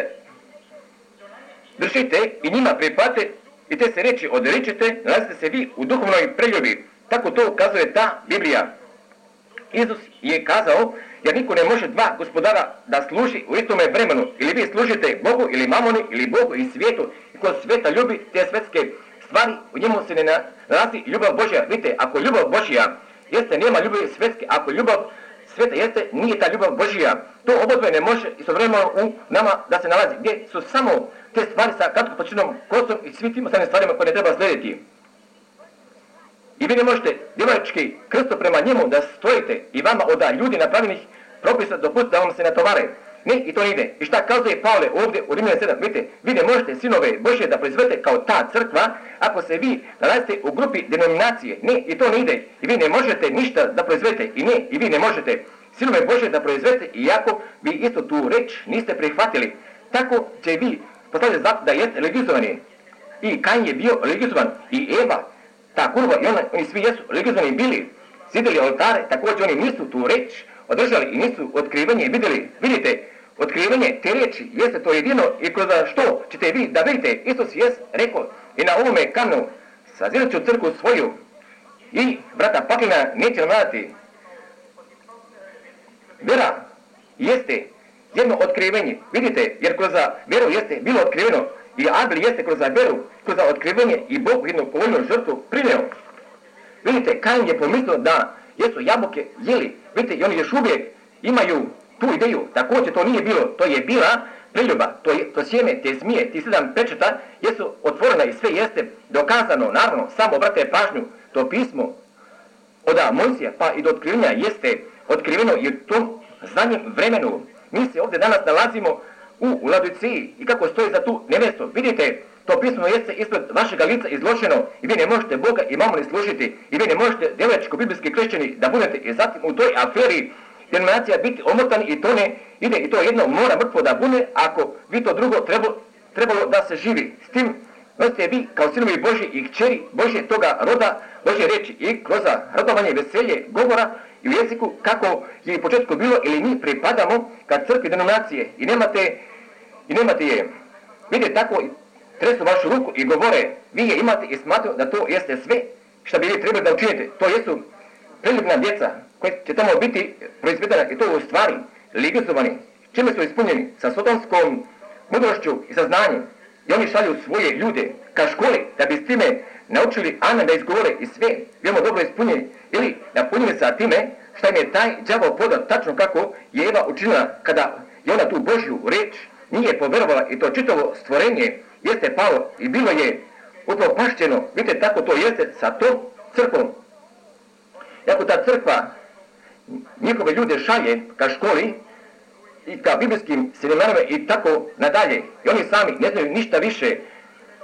držite i njima pripadate i te se reči odričite, nalazite se vi u duhovnoj preljubi. Tako to ukazuje ta Biblija. Isus je kazao, jer niko ne može dva gospodara da služi u istome vremenu. Ili vi služite Bogu ili mamoni ili Bogu i svijetu. I ko sveta ljubi te svetske stvari, u njemu se ne nalazi ljubav Božja. Vidite, ako ljubav Božja jeste, nema ljubavi svetske. Ako ljubav sveta jeste, nije ta ljubav Božja. To obodvoje ne može istovremeno u nama da se nalazi. Gdje su samo te stvari sa kratkopočinom kosom i svi tim ostalim stvarima koje ne treba slijediti. I vi ne možete djevojački Kristo prema njemu da stojite i vama od ljudi napravljenih propisa dopustiti da vam se natovare. Ne, i to ne ide. I šta kazuje Pavle ovdje u Rimljanu 7? Vidite, vi ne možete sinove Božje da proizvedete kao ta crkva ako se vi nalazite u grupi denominacije. Ne, i to ne ide. I vi ne možete ništa da proizvedete. I ne, i vi ne možete sinove Božje da proizvedete iako vi isto tu reč niste prihvatili. Tako će vi postavljati zakon da jeste religizovani. I Kain je bio religiozovan. I Eva, ta kurva i oni svi jesu religizovani bili. Zidili oltare, također oni nisu tu reč održali i nisu otkrivanje vidjeli. Vidite, otkrivanje te riječi jeste to jedino i kroz što ćete vi da vidite. Isus je rekao i na ovome kamenu sazirat ću crkvu svoju i brata Paklina neće namladati. Vjera jeste jedno otkrivanje. Vidite, jer kroz vjeru jeste bilo otkriveno i Abel jeste kroz vjeru, kroz otkrivanje i Bog jednu povoljnu žrtvu prineo. Vidite, Kain je pomislio da jesu jabuke jeli. Vidite, i oni još uvijek imaju tu ideju. Također to nije bilo, to je bila preljuba. To sjeme, te zmije, ti 7 pečata jesu otvorena i sve jeste dokazano. Naravno, samo obratite pažnju, to pismo od Mojsija pa i do otkrivanja jeste otkriveno i u tom zadnjem vremenu. Mi se ovdje danas nalazimo u Laodiciji i kako stoji za tu nevestu. Vidite, to pismo jeste ispred vašega lica izloženo i vi ne možete Boga i mamoni služiti i vi ne možete djevojačko-biblijski kršćani da budete i zatim u toj aferi denominacija biti omotani i to ne ide i to jedno mora mrtvo da bude ako vi to drugo trebalo da se živi. S tim nosite vi kao sinovi Božji i kćeri Božje toga roda Božje reči i kroz radovanje, veselje, govora i u jeziku kako je u početku bilo ili mi pripadamo kad crkvi denominacije i nemate je. Vidite tako tresu vašu ruku i govore, vi je imate i smatruju da to jeste sve što bi vi trebali da učinite. To jesu preljubna djeca koje će tamo biti proizvedena i to u stvari legalizovani. Čime su ispunjeni? Sa sotomskom mudrošću i saznanjem. I oni šalju svoje ljude ka školi da bi s time naučili amen da izgovore i sve veoma dobro ispunjeni. Ili napunjeni sa time što im je taj đavo podao tačno kako je Eva učinila kada je ona tu Božju reč nije poverovala i to čitavo stvorenje jeste palo i bilo je upropašćeno. Vidite, tako to jeste sa tom crkvom. Ako ta crkva njihove ljude šalje ka školi i ka biblijskim seminarima i tako nadalje, i oni sami ne znaju ništa više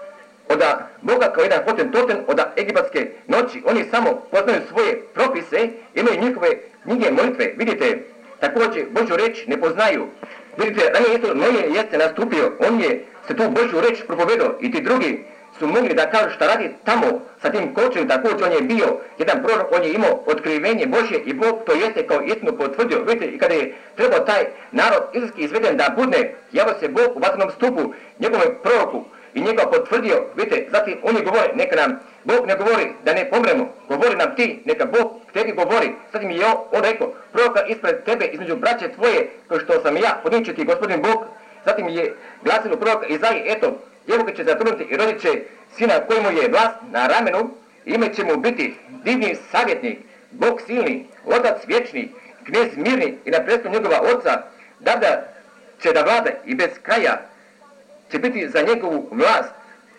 od Boga kao jedan hotentoten od egipatske noći. Oni samo poznaju svoje propise, imaju njihove knjige molitve. Vidite, također Božju reč ne poznaju. Vidite, ranije isto Noje jeste nastupio, on je se tu Božju reč propovedao i ti drugi su mogli da kažu šta radi tamo sa tim kočem, također on je bio jedan prorok, on je imao otkrivenje Božje i Bog to jeste kao istinu potvrdio. Vidite, i kada je trebao taj narod izraelski izveden da budne, javio se Bog u vatrenom stupu njegovom proroku i njega potvrdio. Vidite, zatim oni govore, neka nam Bog ne govori da ne pomremo, govori nam ti, neka Bog tebi govori. Zatim je on rekao, proroka ispred tebe, između braće tvoje, kao što sam ja, podnijet će ti gospodin Bog. Zatim je glasilo proroka Izaji, eto, djevojka će zatrudniti i rodit će sina kojemu je vlast na ramenu, ime će mu biti divni savjetnik, Bog silni, otac vječni, knez mirni i na prestolu njegova oca, Davida će da vlada i bez kraja će biti za njegovu vlast.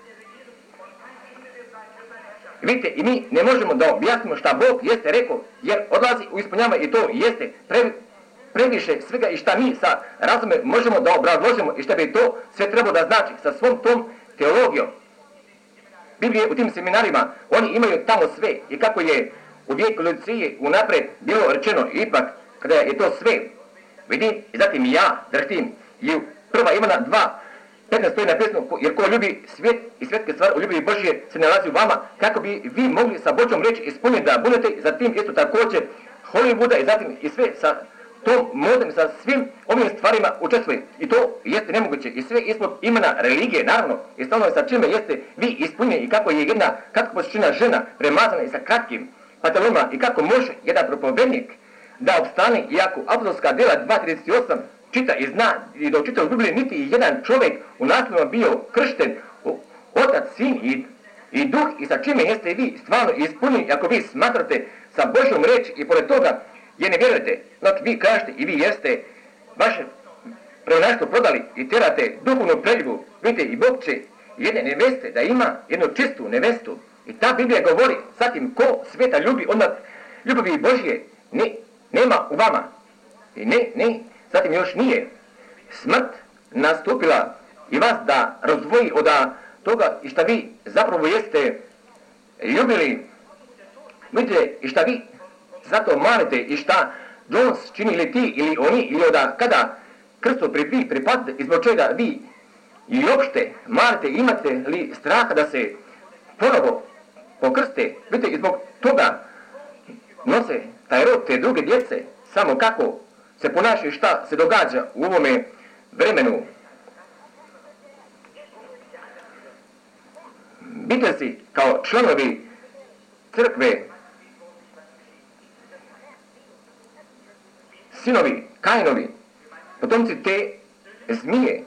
Vidite, i mi ne možemo da objasnimo šta Bog jeste rekao, jer odlazi u ispunjavanje i to jeste previše svega i šta mi sa razumem možemo da obrazložimo i šta bi to sve trebalo da znači sa svom tom teologijom. Biblije u tim seminarima, oni imaju tamo sve i kako je u vijeku Lucije unapred bilo rečeno, ipak kada je to sve, vidim i zatim ja drhtim i u 1. Ivana 2:15 stoji napisano, jer ko ljubi svijet i svjetske stvari u ljubavi Božje se nalazi u vama, kako bi vi mogli sa Božjom reći ispuniti da budete, zatim isto također Hollywooda i zatim i sve sa tom modem, sa svim ovim stvarima učestvuje. I to jeste nemoguće i sve ispod imena religije, naravno, i stalno sa čime jeste vi ispunjeni i kako je jedna kratkopočina žena premazana i sa kratkim pantalonima i kako može jedan propovednik da opstane, iako apostolska djela 2:38 čita i zna i da učita u Bibliji niti jedan čovjek u nasljedno bio kršten, otac, sin i duh i sa čime jeste vi stvarno ispunjeni ako vi smatrate sa Božjom reći i pored toga jer ne vjerujete, znači vi kažete i vi jeste vaše pravonaštvo prodali i terate duhovnu preljubu. Vidite, i Bog će jedne neveste da ima jednu čistu nevestu. I ta Biblija govori, zatim ko sveta ljubi, onda ljubavi Božje nema u vama. I ne, zatim još nije smrt nastupila i vas da razdvoji od toga i šta vi zapravo jeste ljubili. Vidite, i šta vi zato malite i šta Jones čini ili ti ili oni ili kada Krstu vi pripadate i zbog čega vi i uopšte malite imate li straha da se ponovo pokrste. Vidite, i zbog toga nose taj rod te druge djece, samo kako se ponašaju šta se događa u ovome vremenu. Bitesi kao članovi crkve, sinovi Kainovi, potomci te zmije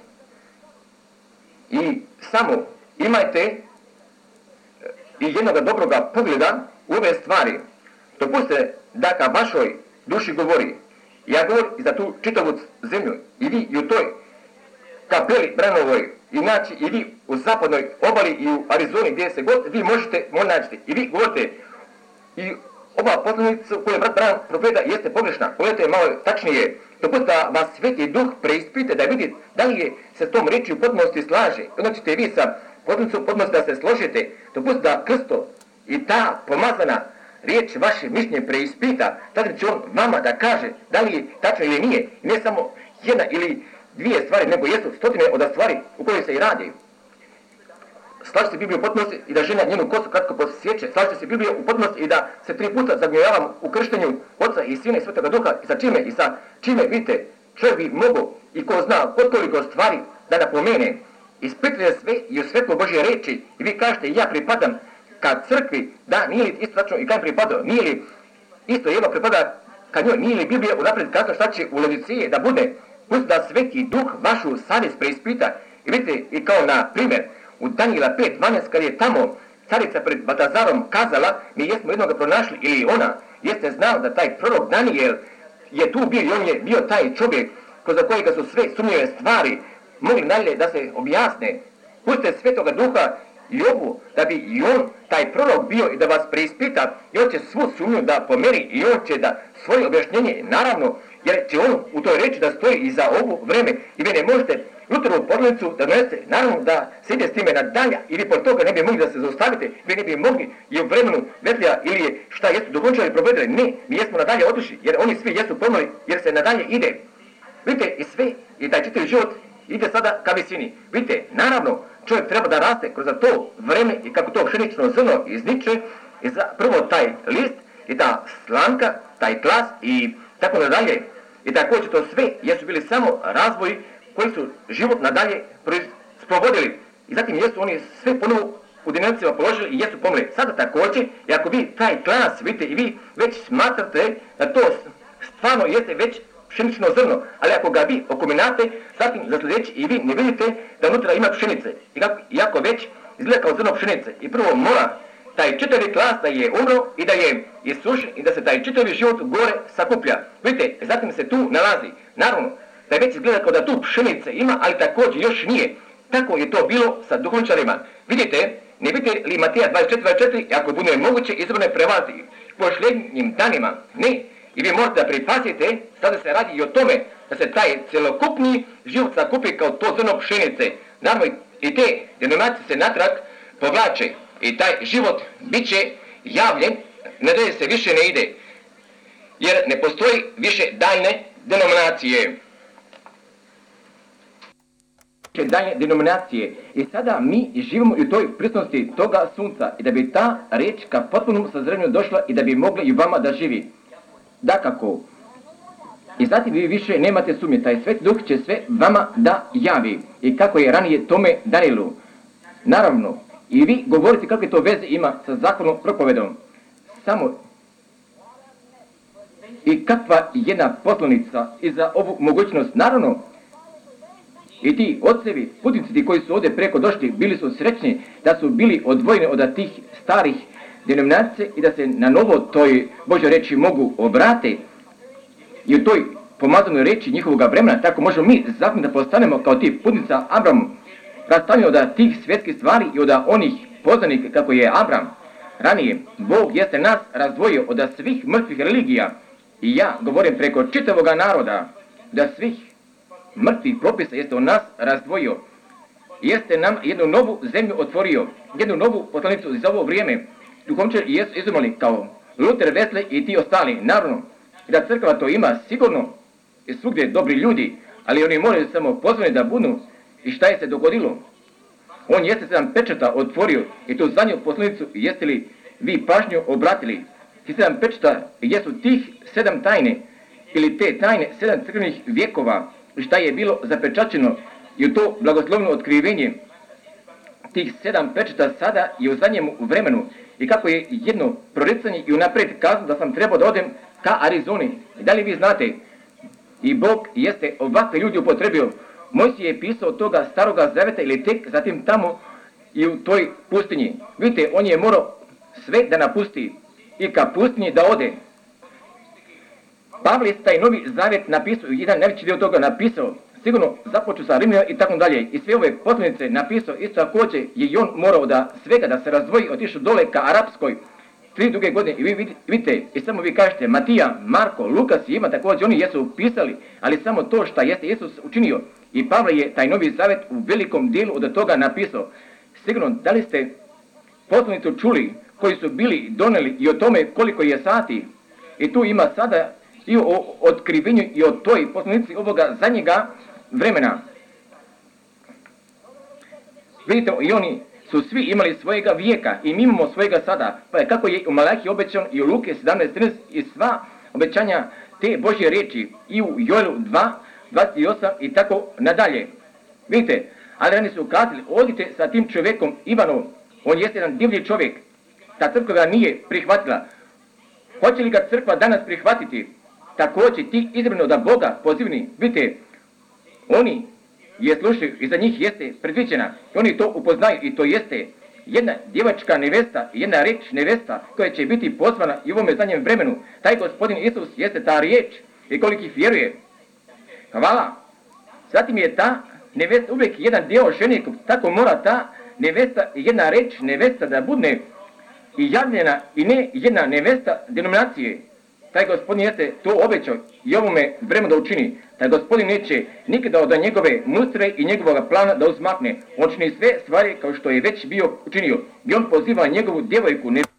i samo imajte i jednoga dobroga pogleda u ove stvari. Dopustite da ka vašoj duši govori. Ja govorim i za tu čitavu zemlju i vi i u toj kapeli Branovoj, inače i vi u zapadnoj obali i u Arizoni gdje se god vi možete naći. I vi govorite i ova poslanica koju je brat Bran profeta jeste pogrešna. Pogledajte malo tačnije. Dopustite da vas Sveti Duh preispite da vidite da li je se s tom riječi u potpunosti slaže. Onda ćete vi sa poslanicom u potpunosti da se složite. Dopustite da Krsto i ta pomazana riječ vaše mišljenje preispita, tada će on vama da kaže da li je tačno ili nije. I ne samo jedna ili dvije stvari, nego jesu stotine od stvari u kojoj se i radi. Slaže se Bibliju u potpunosti i da žena njenu kosu kratko posjeće. Slaže se Bibliju u potpunosti i da se 3 puta zagnjejavam u krštenju Oca i Sina i Svetoga Duha. I sa čime vidite, čovjek bi mogo i ko zna koliko stvari da napomene. Ispitite sve i u svetlo Božje reči i vi kažete ja pripadam ka crkvi, da nije li isto tačno i kam pripadao, nije li isto jedno pripada ka njoj, nije li Biblija unaprijed kazala šta će u Laodiceji da bude. Pustite da Sveti Duh vašu savjest preispita i vidite i kao na primjer u Danijela 5:12 kad je tamo carica pred Baltazarom kazala mi jesmo jednoga pronašli ili ona jeste znala da taj prorok Danijel je tu bio i on je bio taj čovjek za kojega su sve sumnjive stvari mogli dalje da se objasne. Pustite Svetoga Duha i ovu da bi i on taj prorok bio i da vas preispita i on će svu sumnju da pomeri i on će da svoje objašnjenje naravno jer će on u toj reči da stoji i za ovo vreme i vi ne možete Luterovu porodicu da donese, naravno da se ide s time nadalje i vi pod toga ne bi mogli da se zaustavite, vi ne bi mogli i u vremenu Vetlija ili šta jesu dokončali provedeli, ne, mi jesmo nadalje otišli jer oni svi jesu pomrli jer se nadalje ide. Vidite i sve, i taj čitav život ide sada ka visini. Vidite, naravno, čovjek treba da raste kroz to vreme i kako to pšenično zrno izniče, i za prvo taj list i ta slanka, taj klas i tako nadalje. I također to sve jesu bili samo razvoji koji su život nadalje sprovodili. I zatim jesu oni sve ponovo u dinamicima položili i jesu pomrli. Sada također, i ako vi taj klas vidite i vi već smatrate da to stvarno jeste već pšenično zrno, ali ako ga vi okominate, zatim za sljedeći i vi ne vidite da unutra ima pšenice. Iako već izgleda kao zrno pšenice. I prvo mora taj čitavi klas da je umro i da je isušen i da se taj čitavi život gore sakuplja. Vidite, zatim se tu nalazi. Naravno, da je već izgleda kao da tu pšenice ima, ali također još nije. Tako je to bilo sa duhovničarima. Vidite, ne vidite li Matija 24:24, ako bude moguće izborne prevati u posljednjim danima? Ne. I vi morate da pripazite, sada se radi i o tome da se taj celokupni život sakupi kao to zrno pšenice. Naravno, i te denominacije se natrag povlače. I taj život bit će javljen, nadalje se više ne ide. Jer ne postoji više daljne denominacije. Daljne denominacije. I sada mi živimo u toj prisutnosti toga sunca i da bi ta reč ka potpunom sazrenju došla i da bi mogla i vama da živi. Dakako. I zatim vi više nemate sumnje, taj Sveti Duh će sve vama da javi. I kako je ranije tome Danielu. Naravno, i vi govorite kakve to veze ima sa zakonom propovedom. Samo i kakva jedna poslanica i za ovu mogućnost. Naravno, i ti ocevi, putnici ti koji su ovdje preko došli, bili su srećni da su bili odvojeni od tih starih denominacija i da se na novo toj Božoj reči mogu obrate i u toj pomazanoj reči njihovoga vremena. Tako možemo mi zakon da postanemo kao ti putnica Abramu, rastavljeni od tih svjetskih stvari i od onih poznanika kako je Abram. Ranije, Bog jeste nas razdvojio od svih mrtvih religija i ja govorim preko čitavoga naroda da svih mrtvih propisa jeste on nas razdvojio. Jeste nam jednu novu zemlju otvorio, jednu novu poslanicu za ovo vrijeme. Duhovničari jesu izumali kao Luter, Wesley i ti ostali. Naravno, da crkva to ima sigurno i svugdje dobri ljudi, ali oni moraju samo pozvani da budu. I šta je se dogodilo? On jeste 7 pečata otvorio i tu zadnju poslanicu jeste li vi pažnju obratili? Ti 7 pečata jesu tih 7 tajne ili te tajne 7 crkvenih vjekova. Šta je bilo zapečačeno i u to blagoslovno otkrivenje tih 7 pečata sada i u zadnjem vremenu i kako je jedno proricanje i unaprijed kazano da sam trebao da odem ka Arizoni. Da li vi znate? I Bog jeste ovakve ljudi upotrebio. Mojsije je pisao toga staroga zaveta ili tek zatim tamo i u toj pustinji. Vidite, on je morao sve da napusti i ka pustinji da ode. Pavle je taj novi zavjet napisao, jedan najveći dio toga napisao, sigurno započeo sa Rimljana i tako dalje. I sve ove poslanice napisao, isto također je i on morao da svega da se razdvoji, otišao dole ka Arapskoj 3 duge godine. I vi vidite, i samo vi kažete, Matija, Marko, Lukas i ima također, oni jesu pisali, ali samo to što jeste Isus učinio. I Pavle je taj novi zavjet u velikom dijelu od toga napisao. Sigurno, da li ste poslanicu čuli koji su bili doneli i o tome koliko je sati? I tu ima sada i o otkrivenju i o toj poslanici ovoga zadnjega vremena. Vidite, i oni su svi imali svojega vijeka i mi imamo svojega sada. Pa kako je u Malahiji obećan i u Luke 17:13 i sva obećanja te Božje riječi i u Joelu 2:28 i tako nadalje. Vidite, ali oni su kazali, odite sa tim čovjekom Ivanom, on jeste jedan divlji čovjek. Ta crkva ga nije prihvatila. Hoće li ga crkva danas prihvatiti? Također ti izabrani od Boga pozivni, vidite, oni je slušaju i za njih jeste predviđena. I oni to upoznaju i to jeste jedna djevačka nevesta, jedna riječ nevesta koja će biti pozvana i u ovome zadnjem vremenu. Taj gospodin Isus jeste ta riječ i koliko ih vjeruje. Hvala. Zatim je ta nevesta uvijek jedan dio žene, tako mora ta nevesta i jedna riječ nevesta da bude i javljena i ne jedna nevesta denominacije. taj gospodin jeste to obećao i ovome vremenu da učini. Taj gospodin neće nikada od njegove mustre i njegovog plana da uzmakne. On čini sve stvari kao što je već bio učinio. I on poziva njegovu djevojku.